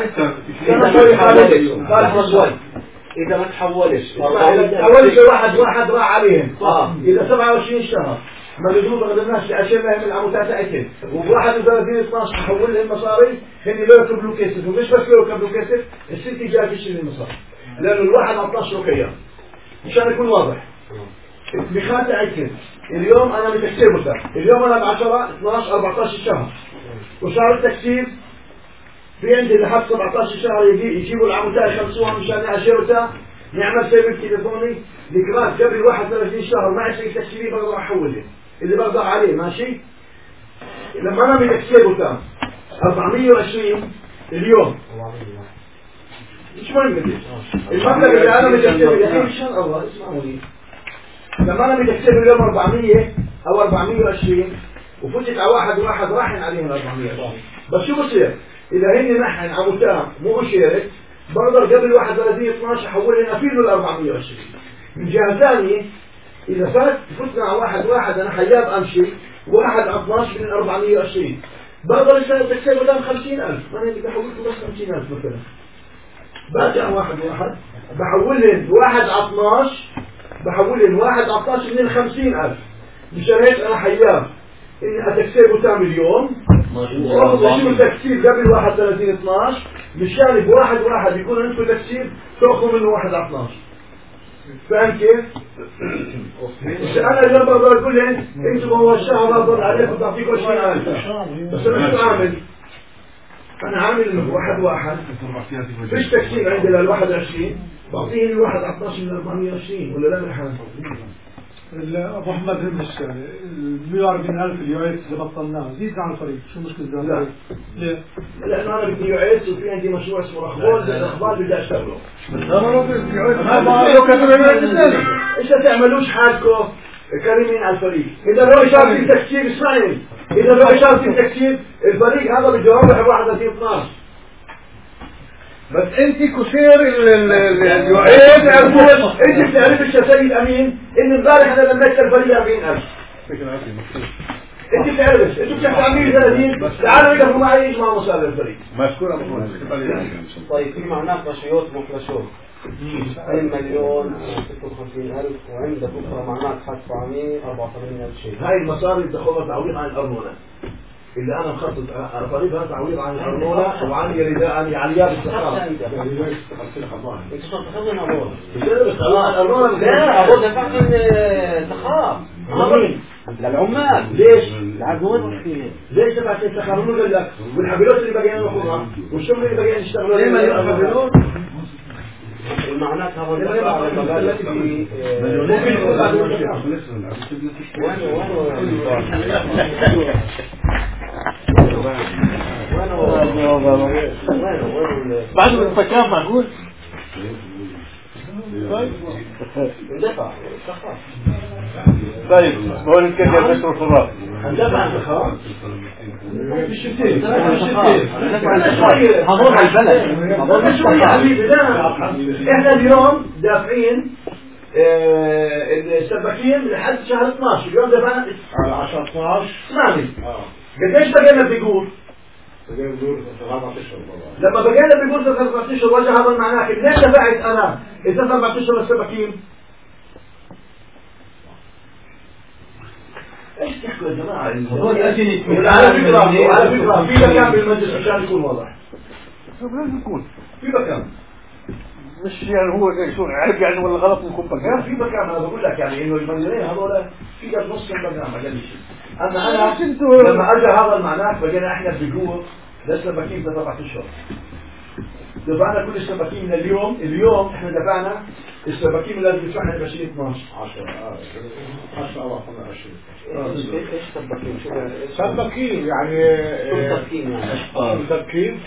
إذا ما تحولش تحولش واحد واحد راح عليهم آه. إذا سبعة وعشرين شهر ما بدون ما قدرناش لأشياء ما يعمل عموتات أكل وواحد وثلاثين اثناشر حول لهم مصاري هني لو يكبلوا كيسف ومش بس لو يكبلوا كيسف الست جاء تشتري المصاري لأنه الواحد على اثناشر ركيان مشان يكون واضح بخاتة أكل اليوم أنا متكسبه اليوم أنا بعشرة اثناشر أربعتاشر شهر وشهر التكسيب في عندي لحد سبعتاشر شهر يجي يجيبوا العمودات يخلصوها مشان عشرتها نعمل سيف تليفوني ذكريات قبل واحد وثلاثين شهر ما عشان تكسيري بقدر احوله اللي بقدر عليه ماشي لما انا بتكسيره تام أربعمية وعشرين اليوم مش مهم المبلغ اللي انا بتكسيره يا اخي مشان الله اسمعوني لما انا بتكسيره اليوم أربعمية او أربعمية وعشرين وفتت على واحد واحد راحن عليهم أربعمية وعشرين بس شو بصير إذا هني نحن عمودان مو مشارك بقدر قبل واحد وثلاثين اثناشر أحولهن أفيله ال أربعمية وعشرين من جهة ثانية إذا فات فتنا على واحد واحد أنا حياب أمشي واحد على اثناشر من أربعمية وعشرين بقدر أكسب قدام خمسين ألف ما أنا بدي أحولكم بس خمسين ألف مثلا برجع واحد واحد بحولهن واحد على اثناشر بحولهن واحد على اثناشر من خمسين ألف مشان هيك أنا حياب إني أتكسبه تام اليوم وأخذ شو التكسير قبل واحد ثلاثين اثناشر مشان بواحد واحد يكون عندكم تكسير تأخذوا منه واحد على اثناشر فاهم كيف؟ أنا اليوم بقدر أقول لهم أنتم هو الشهر أفضل عليكم تعطيكم عشرين ألف بس أنا شو عامل؟ أنا عامل إنه واحد واحد فيش تكسير عندي للواحد وعشرين بعطيه الواحد على اثناشر من أربعمية وعشرين ولا لا بالحال؟ ابو احمد مش ال مئة وأربعين ألف اليوعيت اللي بطلناه زيد عن الفريق شو مشكلة لا ليه؟ لأنه أنا بدي يوعيت وفي عندي مشروع اسمه أخبار الأخبار بدي أشتغله إيش تعملوش حالكم كريمين على الفريق إذا لو إشارة في تكسير اسمعني إذا لو إشارة في تكسير الفريق هذا بده يربح واحد وثلاثين اثناشر بس انت كثير اليوعيت انت بتعرفش يا سيد امين ان امبارح انا لميت الفريق أربعين ألف انت بتعرفش انتوا بتعملوا ثلاثين تعالوا يقفوا معي يجمعوا مصاري الفريق مشكور ابو محمد. طيب في معناه فلاشيوت وفلاشوت اثنين مليون ستة وخمسين ألف وعندك أخرى معناه تسعمية أربعة وثمانين ألف شيء. هاي المصاري بتاخذها تعويض عن الأرنونة اللي أنا مخطط فريقها تعويض عن الأرنونة وعن يرداء عن علياب السخاء. انت شو تخزن أبوه؟ الأرنونة لا أبوه دفع من سخاء للعمال. ليش؟ العقود ليش دفع من سخاء؟ منو قال لك؟ والحبيلوت اللي بقينا ناخذها والشغل اللي بقينا نشتغله. ليه ما الحبيلوت؟ معناتها هو الدفع على المبالغ في ممكن يكون بعد بعد ما الفكام معقول دفع طيب بقول لك كيف يبشر الخراف دفع الخراف مش كتير هذول على البلد هذول مش يا حبيبي لا احنا اليوم دافعين السباكين لحد شهر اثناشر اليوم دفعنا على عشرة اثناشر اسمعني اه قديش بقينا بيقول بدنا ندور أربعة أشهر والله. لما بقينا بيقول ثلاث أربعة أشهر وجه هذا معناه ليش دفعت أنا ثلاث أربعة أشهر للسباكين؟ ايش تحكوا يا جماعة؟ على فكرة على فكرة في مكان بالمجلس عشان يكون واضح. لازم يكون في مكان مش يعني هو شو عيب يعني ولا غلط نكون مكان في مكان انا بقول لك يعني انه المليونين هذول في قد نص المكان اقل شيء. اما انا لما اجى هذا المعناه بقينا احنا بقوه للسباكين ثلاث اربع اشهر. دفعنا كل السباكين من اليوم اليوم احنا دفعنا السباكين اللي لازم يدفعنا ب عشرين اثناشر عشرة عشرة أو عشرين. ايش سباكين؟ شو سباكين يعني سباكين يعني سباكين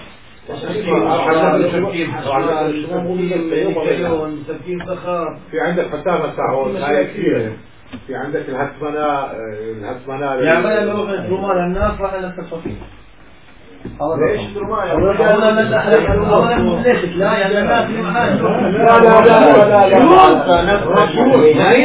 تسكين فخار. في عندك فتاة التعاون هاي كثيرة. في عندك الهتمنة الهتمنة يعني بدل ما نروح نروح للناس راح نستفيد. ليش ترماية؟ أولا مثلا أولا مفلسك لا يعني الناس اللي معانا لا لا لا لا لا رسول لا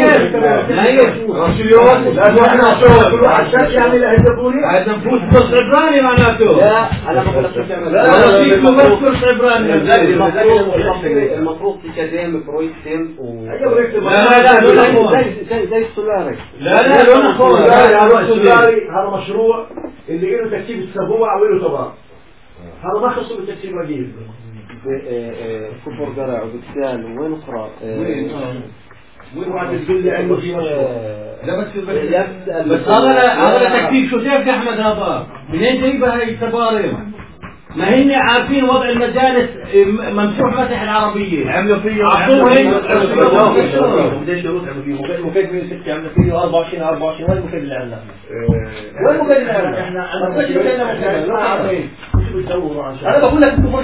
رسول لازم احنا نسوي كل واحد شك يعني لا يهدبوني عاد نفوت نص عبراني معناته لا أنا بقول لك تعمل لا نسيت نص عبراني المفروض تكلم برويكتين و لا لا لا زي زي السولاري لا لا لا نخون هذا السولاري هذا مشروع اللي له تكتيب السبوع وله طبعا هذا ما خصه بالتكتيب رقيق كفر قرع وبكسان وين أخرى وين وين واحد تقول لي عنده في مشروع لا بس بس هذا هذا تكتيب شو شايف احمد هذا منين جايبها هاي التبارم ما هن عارفين وضع المجالس ممسوح مسح العربية عملوا فيه عطوهم بديش يروح عملوا فيه مكيف من ستة عملوا فيه أربعة وعشرين أربعة وعشرين وين المكيف اللي عندنا وين المكيف اللي عندنا احنا انا مش بتدوروا عن أنا بقول لك انتم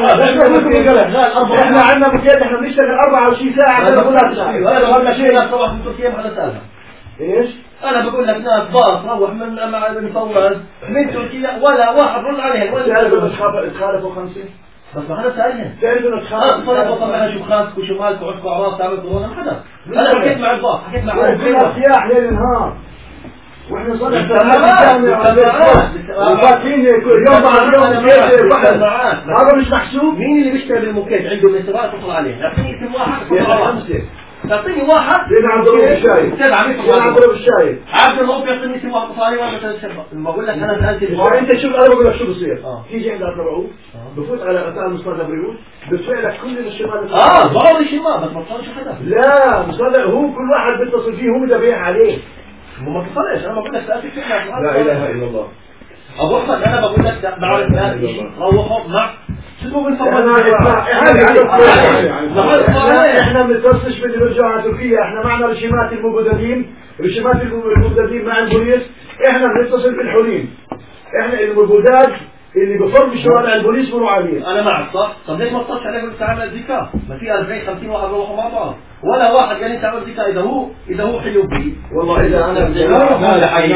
احنا عندنا مكيف احنا بنشتغل أربعة وعشرين ساعة أنا بقول لك أنا بقول لك شيء ناس طبعا من تركيا ما حدا سألها ايش؟ أنا بقول لك ناس باص روح من مع المصورات من تركيا ولا واحد رد عليهم ولا تعرف انه تخالفوا خمسة؟ بس ما حدا سألهم تعرف انه خلاص تخالفوا طلبوا طلعنا شو خاصكم شو مالكم عندكم أعراض تعمل كورونا ما حدا أنا حكيت مع الباص حكيت مع الباص سياح ليل نهار واحنا صرنا الجامعة وفاتين يوم بعد يوم هذا مش محسوب. مين اللي بيشتغل بالموكيت عنده مسافات تطلع عليه تعطيني اسم واحد خمسة تعطيني واحد لين عم ضرب الشاي سبعة لين عم ضرب الشاي عبد الموقع يعطيني اسم واحد تطلع عليه ولا سبعة بقول لك أنا سألت انت شوف انا بقول لك شو بصير تيجي عند الرعوف بفوت على قطاع مصطفى بريوت بتفع لك كل الشمال اه بعض الشمال بس ما تصلش حدا لا مصطفى هو كل واحد بيتصل فيه هو بده عليه ما تصلش انا بقول لك سألت فكرة لا اله الا الله ابو احمد انا بقول لك بعرف ناس روحوا مع شنو احنا بنتصلش بدي نرجع على تركيا احنا معنا رشيمات المبودلين رشيمات المبودلين مع البوليس احنا بنتصل بالحليم احنا المبودات اللي بفرم شوارع البوليس مروا عليه انا معك صح طب ليش ما اتصلش عليك بتعمل ذكاء ما في أربعين خمسين واحد روحوا مع بعض ولا واحد قال لي تعمل ذكاء اذا هو اذا هو حلو بي والله اذا انا لا لا حي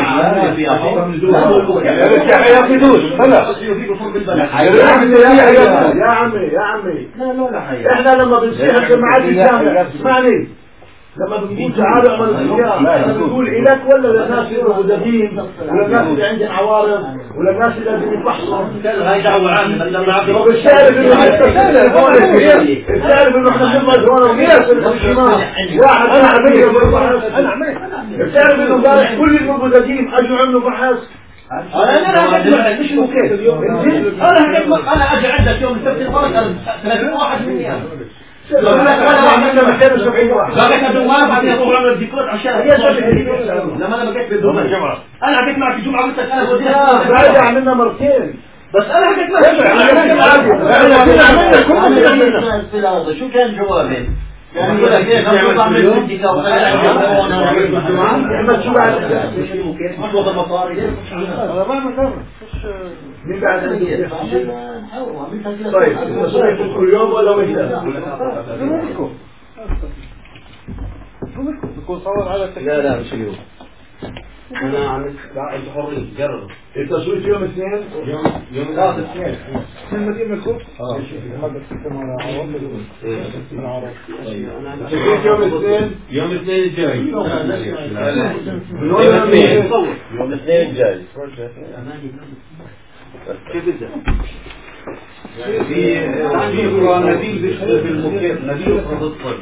يا فدوس هلا يا عمي يا عمي لا لا لا حي احنا لما بنصيح الجماعات الجامعة اسمعني لما بنقول تعالوا اعملوا الصيام احنا بنقول إلك ولا للناس اللي مددين ولا الناس اللي عندهم عوارض ولا الناس اللي لازم يتفحصوا هاي دعوة عامة لما عبد طب الشارب انه الشارب انه احنا بنضل هون وناس واحد انا عمليه انا عمليه الشارب انه امبارح كل المبودين اجوا عملوا فحص انا انا حكيت معك مش ممكن انا حكيت معك انا اجي عندك يوم السبت الماضي ثلاثين واحد مني انا انا عملنا مكان سبعين واحد بقيت بالدوام بعدين اطلع من الديكور عشان هي لما انا بقيت بالدوام الجمعه انا حكيت معك الجمعه قلت لك انا وديها بعد عملنا مرتين بس انا حكيت معك عادي شو كان جوابي يعني يقول لك ايه نطلع من الديكور احمد شو بعد مش وضع مصاري من بعد طيب المسؤولية كل يوم ولا وحدة بكون صور على لا لا مش اليوم انا عم لا انتوا حرين جربوا. التصويت يوم الاثنين يوم يوم الاثنين من مدينة القدس اه هذا السيستم على عرب التصويت يوم الاثنين يوم الاثنين الجاي من يوم الاثنين يوم الاثنين الجاي كيف بدك؟ في عندي نبيل بالمكيف نبيل يخرج الطب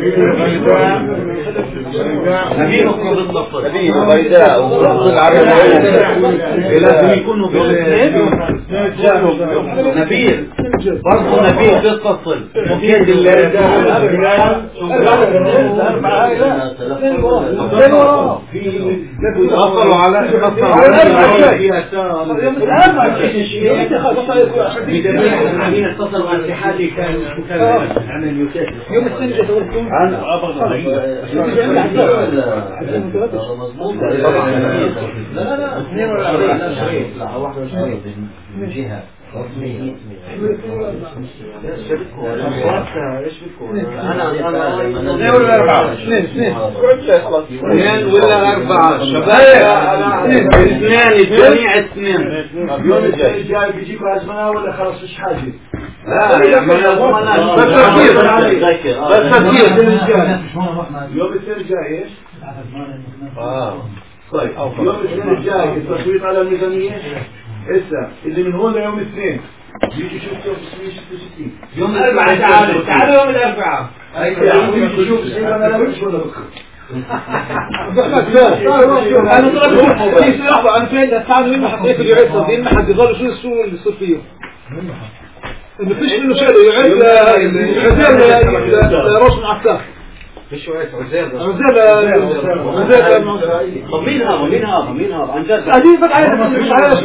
نبيل يخرج الطب نبيل وبيداء وقصد العربية لازم يكونوا نبيل برضه نبيل تتصل مكيف وصلوا على العمين اتصلوا عن صحتي كان عمل يوسف يوم السنة تقولون لا لا لا اثنين ولا عشرين لا واحد وعشرين من جهة رسمية ايش بدكم انا انا اثنين ولا أربعة اثنين اثنين اثنين ولا أربعة شباب اثنين الجميع اثنين يوم الجاي الجاي بيجيكوا أزمنة ولا خلاص مش حاجة؟ لا يا عم بس تفكير بس تفكير يوم الاثنين الجاي ايش؟ اه طيب يوم الاثنين الجاي التصويت على الميزانية هسه اللي من هون ليوم الاثنين يجي يشوف يوم ستة وستين يوم الأربعاء تعالوا تعالوا يوم الأربعاء يجي يشوف انا لا مش ولا بكره انا طلعت في لحظة انا فين تعالوا مين ما حطيت اللي يعيد صدين ما حد يظل شو السوء اللي صار فيه انه فيش منه شيء يعيد عزيز راس معسكر مش وقت عزيز عزيز عزيز طب مين هذا مين هذا مين هذا عن جد عزيز بقى عارف مش عارف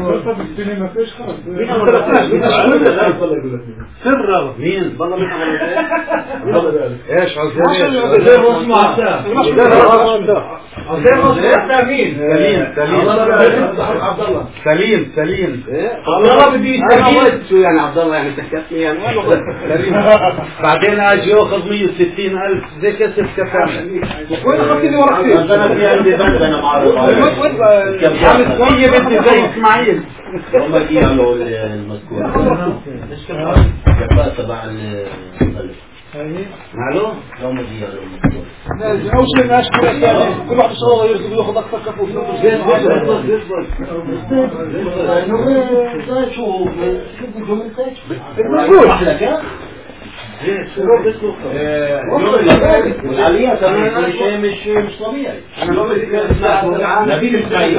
مين هذا سر مين والله مين هذا ايش عزيز عزيز راس معسكر مين سليم سليم عبد الله سليم سليم الله بدي سليم شو يعني عبد الله يعني تحكي يعني سليم بعدين اجي اخذ مية وستين ألف زي كسب كفايه وين اخذتني ورا كثير انا في عندي بنت انا معروف هي بنتي زي اسماعيل هم قالوا المذكور الكفاءة تبع المؤلف معلوم لو ما قالوا المذكور اول شيء ماشي كل واحد شغله يرزق ياخذ اكثر كفو شو شو والعالية كمان شيء مش مش طبيعي انا لو بدي نبيل اسماعيل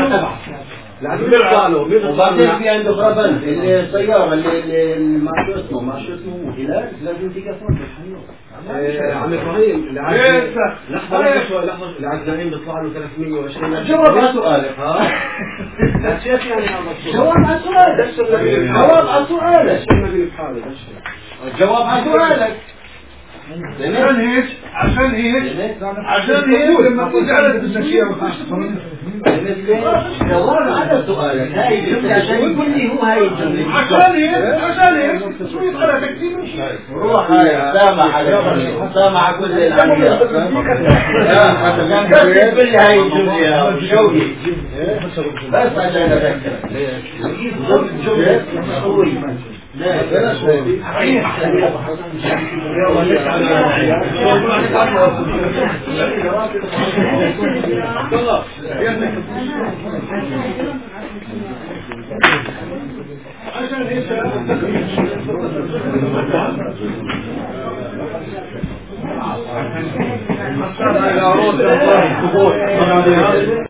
وبعدين في عنده خبل السيارة اللي ما شو اسمه ما شو اسمه هلال لازم تقفون بالحيوان عم ابراهيم لحظة شوي لحظة العزائم بيطلع له ثلاثمية وعشرين جواب على سؤالك ها شايف يعني هذا جواب على سؤالك جواب على سؤالك جواب على سؤالك عشان هيك عشان هيك عشان هيك لما تيجي على التسجيل جواب على سؤالك هاي الجملة عشان يقول لي هو هاي الجملة عشان هيك عشان هيك شوية على تكتيب مش روح هاي سامع على سامع كل العمليات بس يقول لي هاي الجملة شوي بس عشان أذكرك جملة قوي لا بلاش عشان